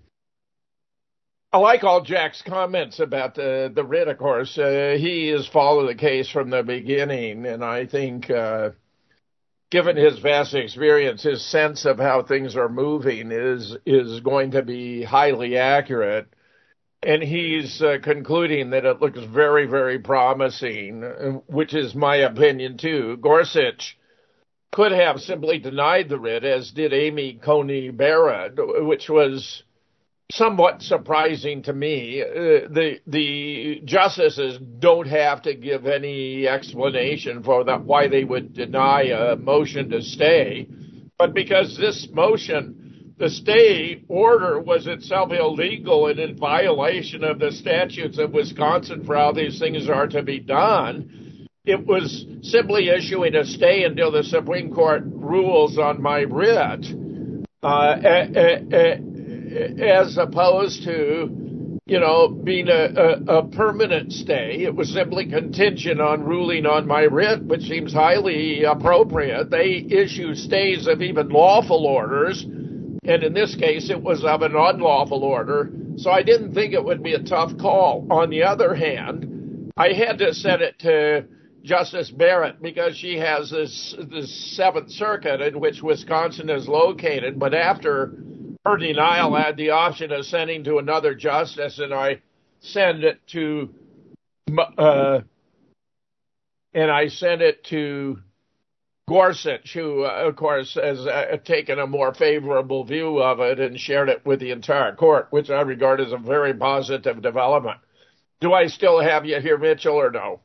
S4: I like all Jack's comments about the, the writ, of course. Uh, he has followed the case from the beginning, and I think... Uh, given his vast experience, his sense of how things are moving is is going to be highly accurate. And he's uh, concluding that it looks very, very promising, which is my opinion, too. Gorsuch could have simply denied the writ, as did Amy Coney Barrett, which was somewhat surprising to me. Uh, the the justices don't have to give any explanation for that, why they would deny a motion to stay, but because this motion, the stay order, was itself illegal and in violation of the statutes of Wisconsin for how these things are to be done, it was simply issuing a stay until the Supreme Court rules on my writ. Uh, uh, uh, uh, as opposed to, you know, being a, a, a permanent stay. It was simply contingent on ruling on my writ, which seems highly appropriate. They issue stays of even lawful orders, and in this case, it was of an unlawful order, so I didn't think it would be a tough call. On the other hand, I had to send it to Justice Barrett because she has this, this Seventh Circuit in which Wisconsin is located, but after her denial, I had the option of sending to another justice, and I send it to, uh, and I sent it to Gorsuch, who, uh, of course, has uh, taken a more favorable view of it and shared it with the entire court, which I regard as a very positive development. Do I still have you here, Mitchell, or no?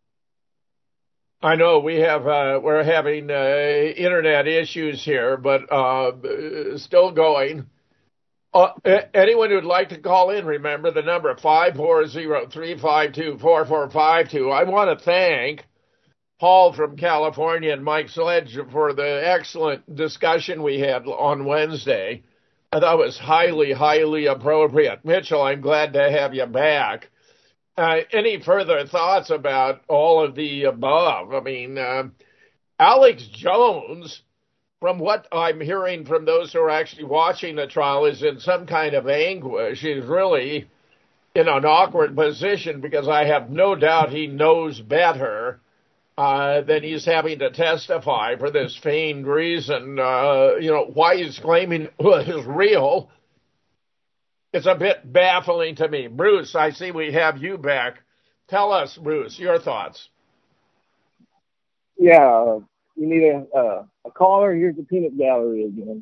S4: I know we have uh, we're having uh, internet issues here, but uh, still going. Uh, anyone who'd like to call in, remember the number five four zero, three five two, four four five two. I want to thank Paul from California and Mike Sledge for the excellent discussion we had on Wednesday. I thought it was highly, highly appropriate. Mitchell, I'm glad to have you back. Uh, any further thoughts about all of the above? I mean, uh, Alex Jones, from what I'm hearing from those who are actually watching the trial, is in some kind of anguish. He's really in an awkward position because I have no doubt he knows better uh, than he's having to testify for this feigned reason. Uh, you know, why he's claiming it is real. It's a bit baffling to me. Bruce, I see we have you back. Tell us, Bruce, your thoughts.
S11: Yeah, uh, you need a, uh, a caller. Here's the peanut gallery again.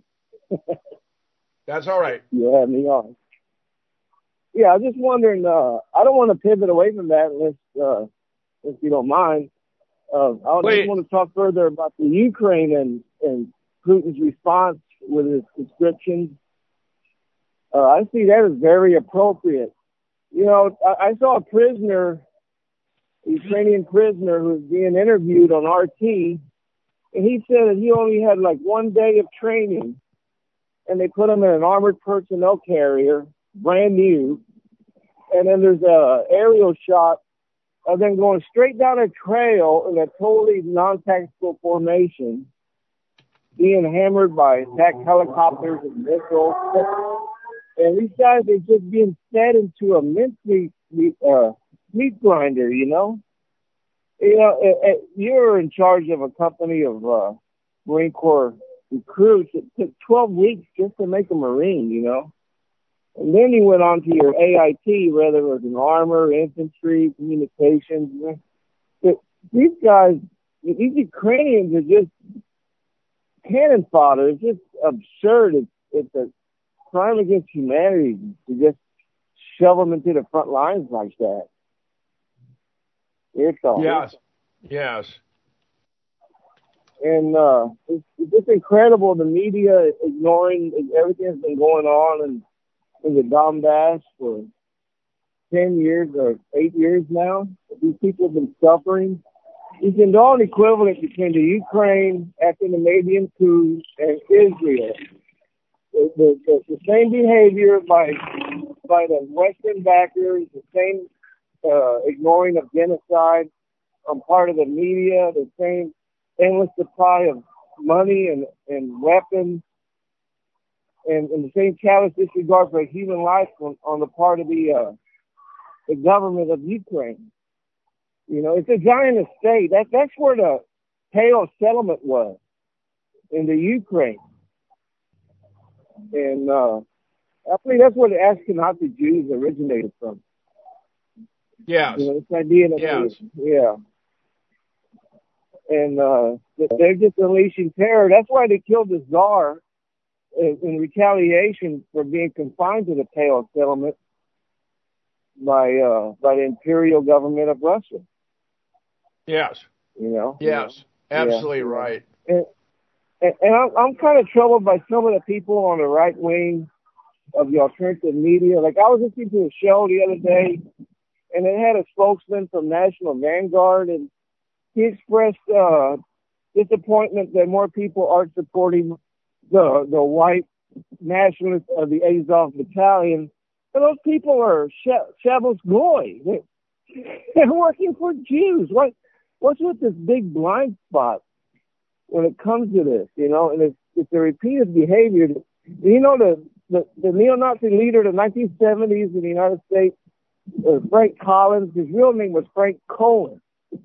S4: That's all right.
S11: You have me on. Yeah, I'm just wondering, uh, I don't want to pivot away from that unless, uh, if you don't mind. Uh, I
S4: Wait.
S11: just want to talk further about the Ukraine and, and Putin's response with his conscriptions. Uh, I see that as very appropriate. You know, I, I saw a prisoner, a Ukrainian prisoner who was being interviewed on R T, and he said that he only had like one day of training, and they put him in an armored personnel carrier, brand new, and then there's a aerial shot of them going straight down a trail in a totally non-tactical formation, being hammered by attack helicopters and missiles. And these guys are just being fed into a mincemeat meat, uh, meat grinder, you know? You know, uh, uh, you're in charge of a company of uh, Marine Corps recruits. It took twelve weeks just to make a Marine, you know? And then you went on to your A I T, whether it was in armor, infantry, communications. But these guys, these Ukrainians are just cannon fodder. It's just absurd. It's, it's a crime against humanity to just shove them into the front lines like that. It's all.
S4: Yes, yes.
S11: And uh, it's, it's just incredible, the media ignoring everything that's been going on in, in the Donbass for ten years or eight years now. These people have been suffering. you can draw an equivalent between the Ukraine after the Maidan coup and Israel. The, the, the, the same behavior by by the Western backers, the same uh, ignoring of genocide on part of the media, the same endless supply of money and, and weapons, and, and the same callous disregard for human life on, on the part of the uh, the government of Ukraine. You know, it's a Zionist state. That that's where the Pale settlement was, in the Ukraine. And uh, I believe that's where the Ashkenazi Jews originated from.
S4: Yes.
S11: You know, this idea that
S4: yes.
S11: they, yeah. And uh, they're just unleashing terror. That's why they killed the Tsar in, in retaliation for being confined to the Pale settlement by uh, by the imperial government of Russia.
S4: Yes.
S11: You know.
S4: Yes.
S11: Yeah.
S4: Absolutely
S11: yeah.
S4: right.
S11: And, and, and I'm, I'm kind of troubled by some of the people on the right wing of the alternative media. Like, I was listening to a show the other day, and it had a spokesman from National Vanguard, and he expressed uh, disappointment that more people aren't supporting the the white nationalists of the Azov Battalion. And those people are Shabbos Goy. They're, they're working for Jews. What what's with this big blind spot when it comes to this? You know, and it's it's a repeated behavior. You know, the the, the neo-Nazi leader of the nineteen seventies in the United States, uh, Frank Collins. His real name was Frank Cohen.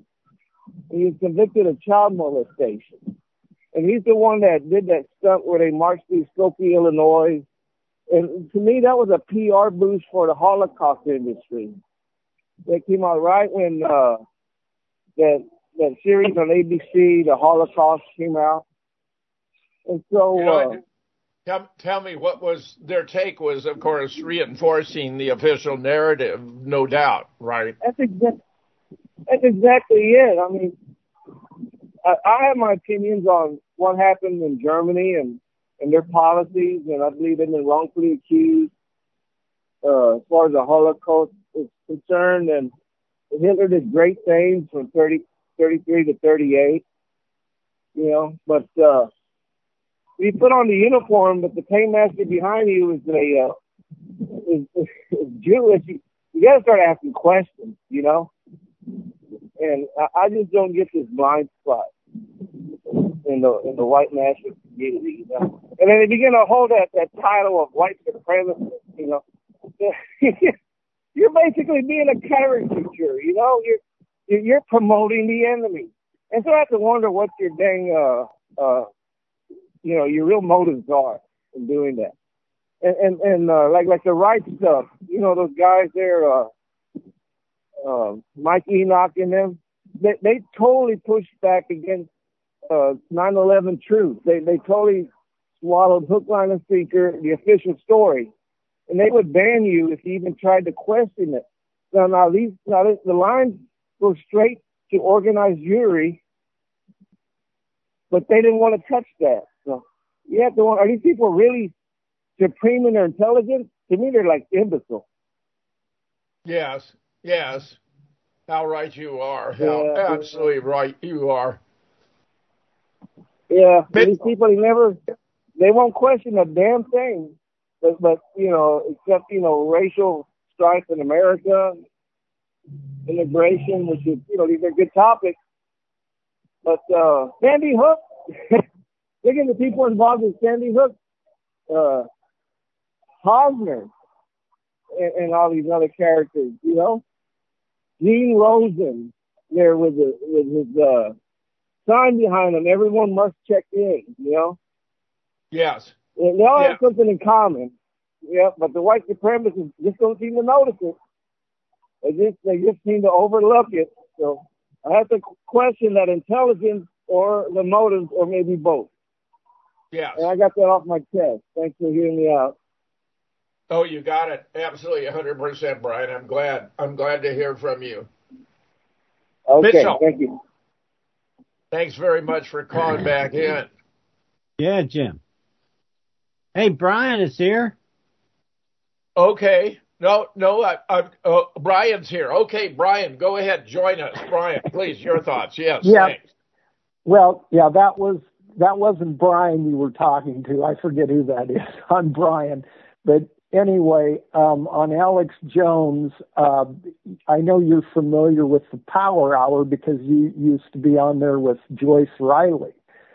S11: He was convicted of child molestation. And he's the one that did that stunt where they marched through Skokie, Illinois. And to me, that was a P R boost for the Holocaust industry. That came out right when uh, that that series on A B C, The Holocaust, came out. And so...
S4: You know,
S11: uh,
S4: tell, tell me what was their take was, of course, reinforcing the official narrative, no doubt, right?
S11: That's exactly... That's exactly it. I mean, I, I have my opinions on what happened in Germany and, and their policies, and I believe they've been wrongfully accused uh, as far as the Holocaust is concerned. And Hitler did great things from thirty, thirty-three to thirty-eight, you know. But uh, you put on the uniform, but the paymaster behind you is a uh, is, is, is Jewish. You, you got to start asking questions, you know. And I, I just don't get this blind spot in the in the white national community, you know. And then they begin to hold that, that title of white supremacist, you know. You're basically being a caricature, you know. You're you're promoting the enemy, and so I have to wonder what your dang uh uh you know your real motives are in doing that. And and and uh, like like the right stuff, you know, those guys there. Uh, Uh, Mike Enoch and them, they, they totally pushed back against uh, nine eleven truth. They they totally swallowed hook, line, and sinker the official story, and they would ban you if you even tried to question it. Now, now these now the lines go straight to organized Jewry, but they didn't want to touch that. So you have to wonder, are these people really supreme in their intelligence? To me, they're like imbeciles.
S4: Yes. Yes, how right you are.
S11: Yeah,
S4: how absolutely right you are.
S11: Yeah, but these people, they never, they won't question a damn thing. But, but, you know, except, you know, racial strife in America, immigration, which is, you know, these are good topics. But uh, Sandy Hook, look at the people involved in Sandy Hook, uh, Hosmer, and, and all these other characters, you know. Gene Rosen there with, the, with his uh, sign behind him, everyone must check in, you know?
S4: Yes.
S11: And they all
S4: yeah.
S11: have something in common, yeah, but the white supremacists just don't seem to notice it. They just, they just seem to overlook it. So I have to question that intelligence or the motives or maybe both.
S4: Yes.
S11: And I got that off my chest. Thanks for hearing me out.
S4: Oh, you got it. Absolutely, one hundred percent, Brian. I'm glad. I'm glad to hear from you.
S11: Okay,
S4: Mitchell,
S11: thank you.
S4: Thanks very much for calling back in.
S12: Yeah, Jim. Hey, Brian is here.
S4: Okay. No, no, I, I, uh, Brian's here. Okay, Brian, go ahead. Join us. Brian, please, your thoughts. Yes,
S13: yeah.
S4: Thanks.
S13: Well, yeah, that was that wasn't Brian you were talking to. I forget who that is. I'm Brian. But anyway, um, on Alex Jones, uh, I know you're familiar with the Power Hour because you used to be on there with Joyce Riley.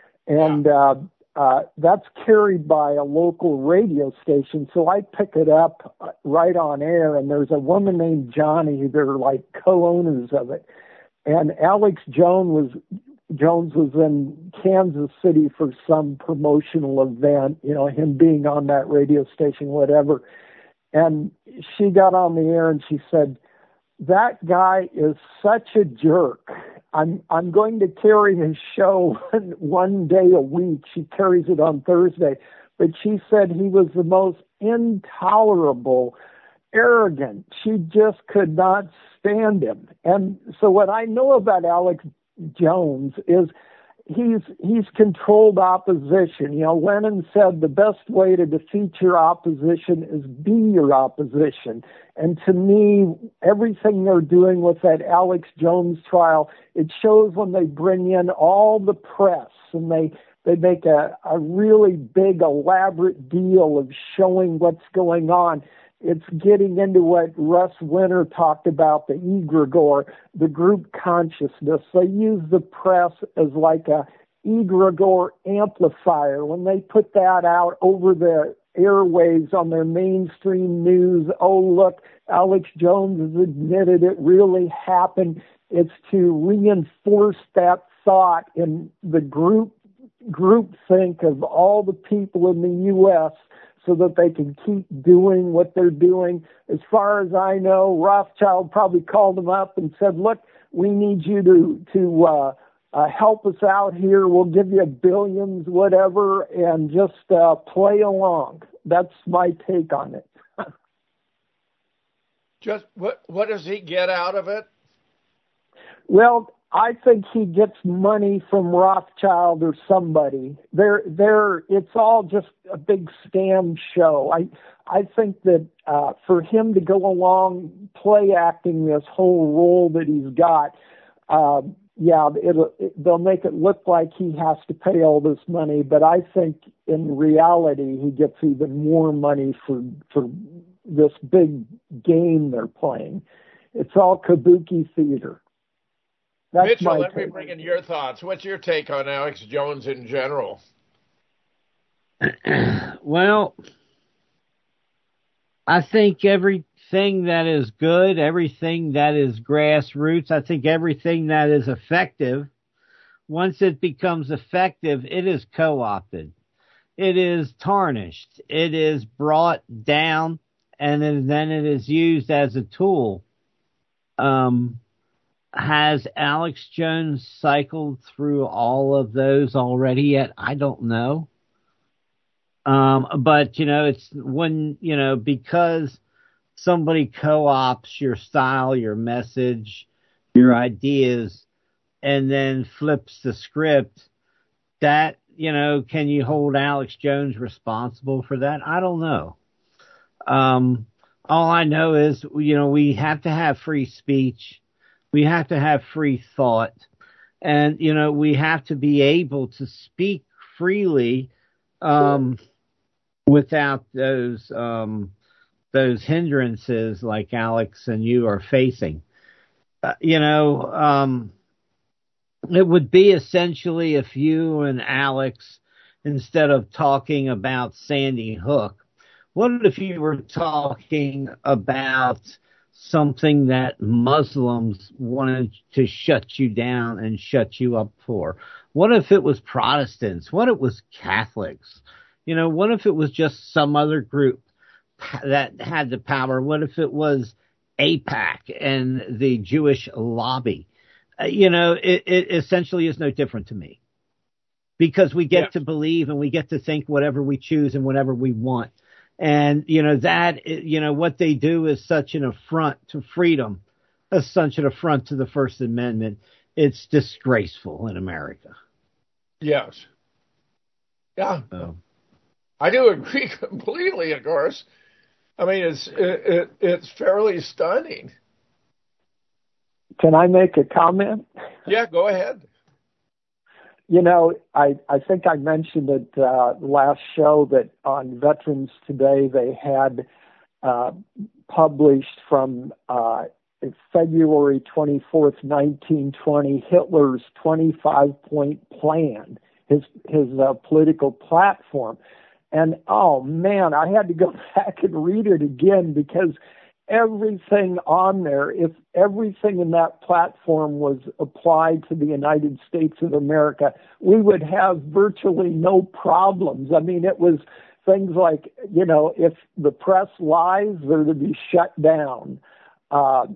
S13: And uh, uh, that's carried by a local radio station, so I pick it up right on air, and there's a woman named Johnny. They're like co-owners of it. And Alex Jones was Jones was in Kansas City for some promotional event, you know, him being on that radio station, whatever. And she got on the air and she said, "That guy is such a jerk. I'm I'm going to carry his show one day a week." She carries it on Thursday. But she said he was the most intolerable, arrogant. She just could not stand him. And so what I know about Alex Jones is he's he's controlled opposition. You know, Lenin said the best way to defeat your opposition is be your opposition. And to me, everything they're doing with that Alex Jones trial, it shows when they bring in all the press and they they make a, a really big, elaborate deal of showing what's going on. It's getting into what Russ Winter talked about, the egregore, the group consciousness. They use the press as like a egregore amplifier. When they put that out over the airwaves on their mainstream news, oh, look, Alex Jones has admitted it really happened. It's to reinforce that thought in the group group think of all the people in the U S so that they can keep doing what they're doing. As far as I know, Rothschild probably called them up and said, "Look, we need you to to uh, uh, help us out here. We'll give you billions, whatever, and just uh, play along." That's my take on it.
S4: Just what what does he get out of it?
S13: Well, I think he gets money from Rothschild or somebody. They're, they're, it's all just a big scam show. I I think that uh, for him to go along play acting this whole role that he's got, uh, yeah, it'll, it, they'll make it look like he has to pay all this money. But I think in reality he gets even more money for for this big game they're playing. It's all kabuki theater. That's
S4: Mitchell, let
S13: take.
S4: me bring in your thoughts. What's your take on Alex Jones in general?
S12: Well, I think everything that is good, everything that is grassroots, I think everything that is effective, once it becomes effective, it is co-opted. It is tarnished. It is brought down, and then it is used as a tool. Um, Has Alex Jones cycled through all of those already yet? I don't know. Um, but, you know, it's when, you know, because somebody co-ops your style, your message, your ideas, and then flips the script, that, you know, can you hold Alex Jones responsible for that? I don't know. Um, all I know is, you know, we have to have free speech. We have to have free thought, and, you know, we have to be able to speak freely um, without those um, those hindrances like Alex and you are facing. Uh, you know, um, it would be essentially if you and Alex, instead of talking about Sandy Hook, what if you were talking about something that Muslims wanted to shut you down and shut you up for? What if it was Protestants? What if it was Catholics? You know, what if it was just some other group that had the power? What if it was AIPAC and the Jewish lobby? Uh, you know, it, it essentially is no different to me, because we get yeah. to believe and we get to think whatever we choose and whatever we want. And, you know, that, you know, what they do is such an affront to freedom, as such an affront to the First Amendment. It's disgraceful in America.
S4: Yes. Yeah.
S12: Oh.
S4: I do agree completely, of course. I mean, it's it, it, it's fairly stunning.
S13: Can I make a comment?
S4: Yeah, go ahead.
S13: You know, I, I think I mentioned it uh, last show that on Veterans Today they had uh, published from uh, February twenty-fourth, nineteen twenty, Hitler's twenty-five point plan, his his uh, political platform. And, oh, man, I had to go back and read it again because everything on there, if everything in that platform was applied to the United States of America, we would have virtually no problems. I mean, it was things like, you know, if the press lies, they're to be shut down. Uh,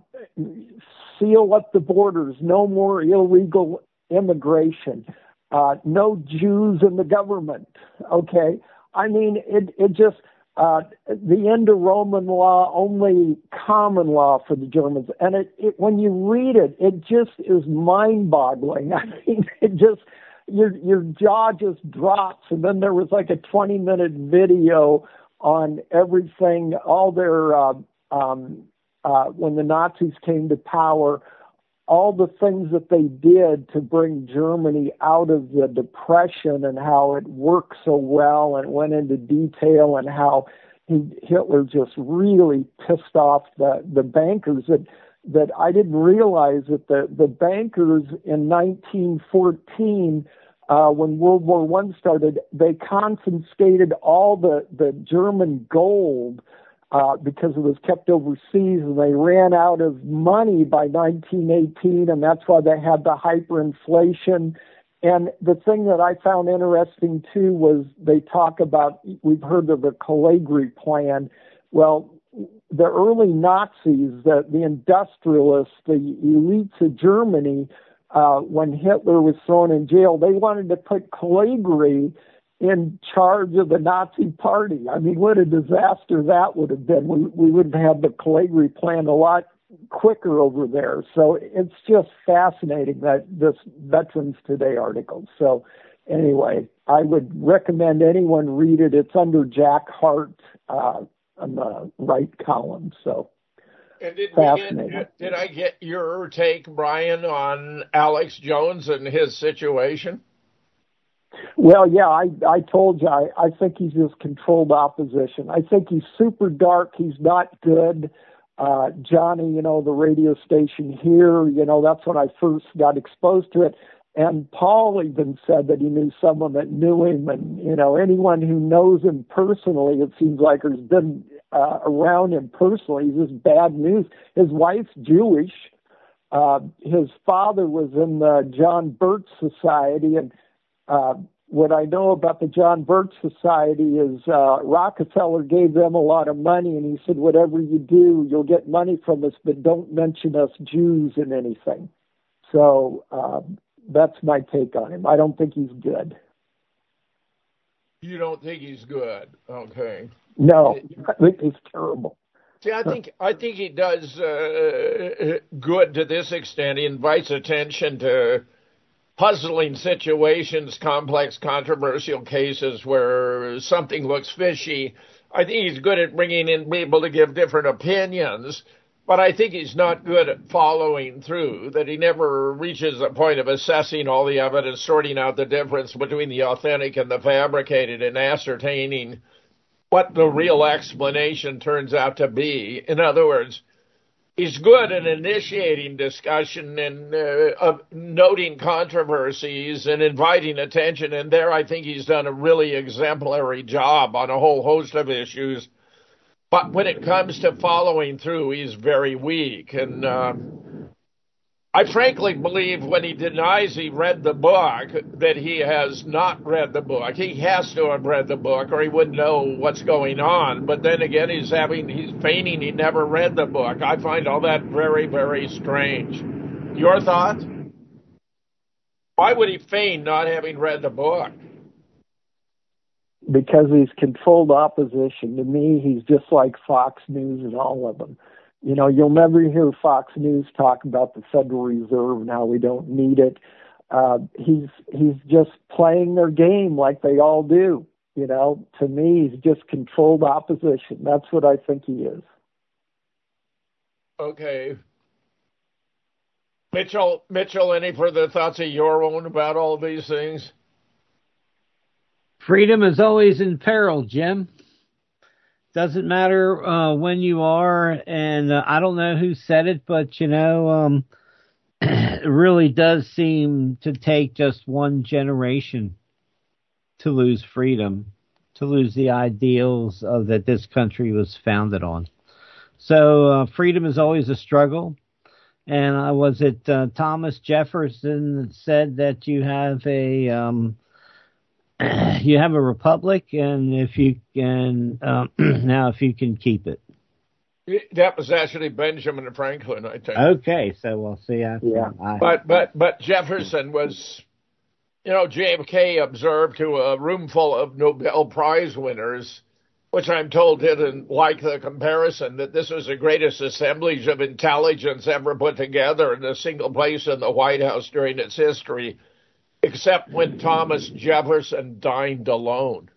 S13: seal up the borders, no more illegal immigration, uh, no Jews in the government, okay? I mean, it, it just... Uh, the end of Roman law, only common law for the Germans. And it, it, when you read it, it just is mind-boggling. I mean, it just, your, your jaw just drops. And then there was like a twenty-minute video on everything, all their, uh, um, uh, when the Nazis came to power, all the things that they did to bring Germany out of the Depression and how it worked so well, and went into detail, and how he, Hitler just really pissed off the, the bankers that, that I didn't realize that the, the bankers in nineteen fourteen, uh, when World War One started, they confiscated all the, the German gold Uh, because it was kept overseas, and they ran out of money by nineteen eighteen, and that's why they had the hyperinflation. And the thing that I found interesting, too, was they talk about, we've heard of the Calligari plan. Well, the early Nazis, the, the industrialists, the elites of Germany, uh, when Hitler was thrown in jail, they wanted to put Calligari in charge of the Nazi party. I mean, what a disaster that would have been. We, we would have had the Calligari plan a lot quicker over there. So it's just fascinating, that this Veterans Today article. So anyway, I would recommend anyone read it. It's under Jack Hart uh, on the right column. So
S4: and did,
S13: fascinating.
S4: We get, did I get your take, Brian, on Alex Jones and his situation?
S13: Well, yeah, I, I told you, I, I think he's just controlled opposition. I think he's super dark. He's not good. Uh, Johnny, you know, the radio station here, you know, that's when I first got exposed to it. And Paul even said that he knew someone that knew him. And, you know, anyone who knows him personally, it seems like, has been uh, around him personally. He's just bad news. His wife's Jewish. Uh, his father was in the John Birch Society, and Uh, what I know about the John Birch Society is uh, Rockefeller gave them a lot of money, and he said, whatever you do, you'll get money from us, but don't mention us Jews in anything. So uh, that's my take on him. I don't think he's good.
S4: You don't think he's good? Okay.
S13: No, I think he's terrible.
S4: See, I think I think he does uh, good to this extent. He invites attention to puzzling situations, complex, controversial cases where something looks fishy. I think he's good at bringing in people to give different opinions, but I think he's not good at following through, that he never reaches a point of assessing all the evidence, sorting out the difference between the authentic and the fabricated, and ascertaining what the real explanation turns out to be. In other words, he's good at initiating discussion and uh, of noting controversies and inviting attention, and there I think he's done a really exemplary job on a whole host of issues. But when it comes to following through, he's very weak. And uh, I frankly believe when he denies he read the book that he has not read the book. He has to have read the book or he wouldn't know what's going on. But then again, he's having he's feigning he never read the book. I find all that very, very strange. Your thought? Why would he feign not having read the book?
S13: Because he's controlled opposition. To me, he's just like Fox News and all of them. You know, you'll never hear Fox News talk about the Federal Reserve and how we don't need it. Uh, he's he's just playing their game like they all do. You know, to me, he's just controlled opposition. That's what I think he is.
S4: Okay. Mitchell, Mitchell, any further thoughts of your own about all these things?
S12: Freedom is always in peril, Jim. Doesn't matter uh, when you are, and uh, I don't know who said it, but, you know, um, it really does seem to take just one generation to lose freedom, to lose the ideals of, that this country was founded on. So uh, freedom is always a struggle. And uh, was it uh, Thomas Jefferson that said that you have a um, you have a republic, and if you can um, now if you can keep it.
S4: That was actually Benjamin Franklin, I think.
S12: Okay, so we'll see. I,
S13: yeah,
S12: I,
S4: but but but Jefferson was, you know, J F K observed to a room full of Nobel Prize winners, which I'm told didn't like the comparison, that this was the greatest assemblage of intelligence ever put together in a single place in the White House during its history, except when Thomas Jefferson dined alone.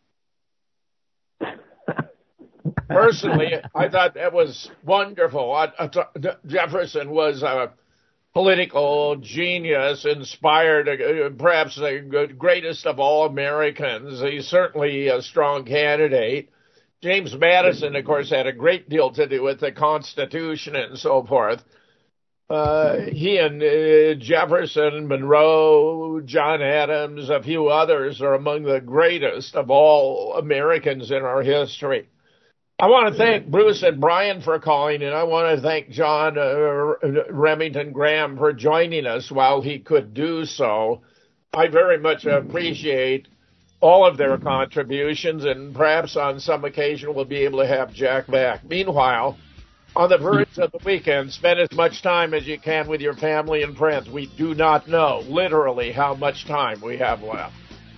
S4: Personally, I thought that was wonderful. I, I, Jefferson was a political genius, inspired, uh, perhaps the greatest of all Americans. He's certainly a strong candidate. James Madison, of course, had a great deal to do with the Constitution and so forth. Uh, he and uh, Jefferson, Monroe, John Adams, a few others are among the greatest of all Americans in our history. I want to thank Bruce and Brian for calling, and I want to thank John uh, Remington Graham for joining us while he could do so. I very much appreciate all of their contributions, and perhaps on some occasion we'll be able to have Jack back. Meanwhile, on the verge of the weekend, spend as much time as you can with your family and friends. We do not know literally how much time we have left.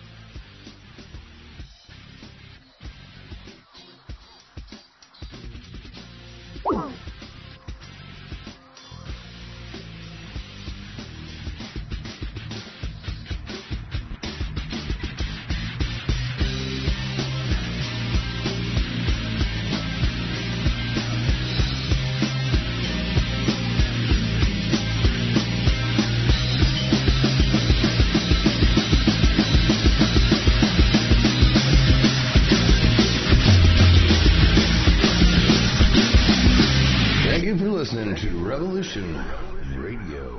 S2: Revolution Radio.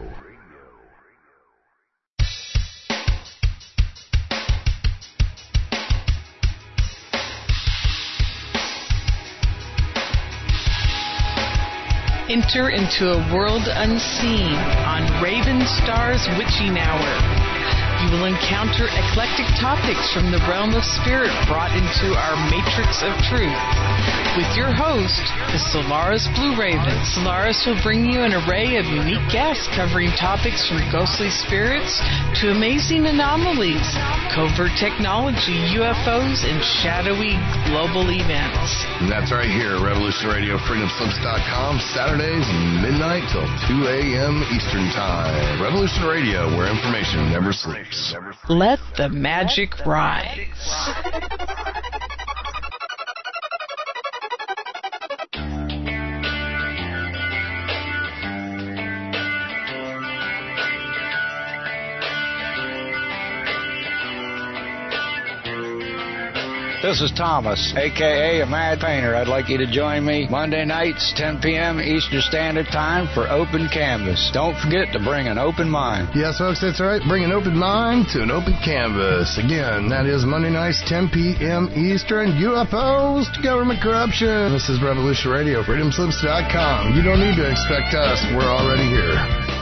S14: Enter into a world unseen on Raven Star's Witching Hour. You will encounter eclectic topics from the realm of spirit brought into our matrix of truth. With your host, the Solaris Blue Raven. Solaris will bring you an array of unique guests covering topics from ghostly spirits to amazing anomalies, covert technology, U F Os, and shadowy global events.
S2: And that's right here, Revolution Radio, freedom slips dot com, Saturdays, midnight till two a.m. Eastern Time. Revolution Radio, where information never sleeps.
S14: Let the magic rise.
S15: This is Thomas, a k a. a Mad Painter. I'd like you to join me Monday nights, ten p.m. Eastern Standard Time for Open Canvas. Don't forget to bring an open mind.
S2: Yes, folks, that's right. Bring an open mind to an open canvas. Again, that is Monday nights, ten p.m. Eastern. U F Os to government corruption. This is Revolution Radio, freedom slips dot com. You don't need to expect us. We're already here.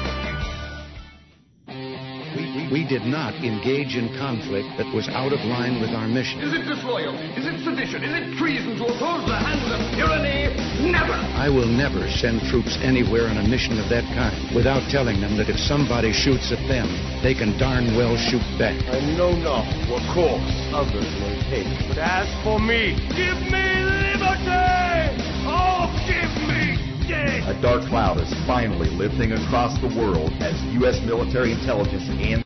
S16: We did not engage in conflict that was out of line with our mission.
S17: Is it disloyal? Is it sedition? Is it treason to oppose the hands of tyranny? Never!
S16: I will never send troops anywhere on a mission of that kind without telling them that if somebody shoots at them, they can darn well shoot back.
S17: I know not what course others may take, but as for me, give me liberty! Oh, give me death!
S18: A dark cloud is finally lifting across the world as U S military intelligence and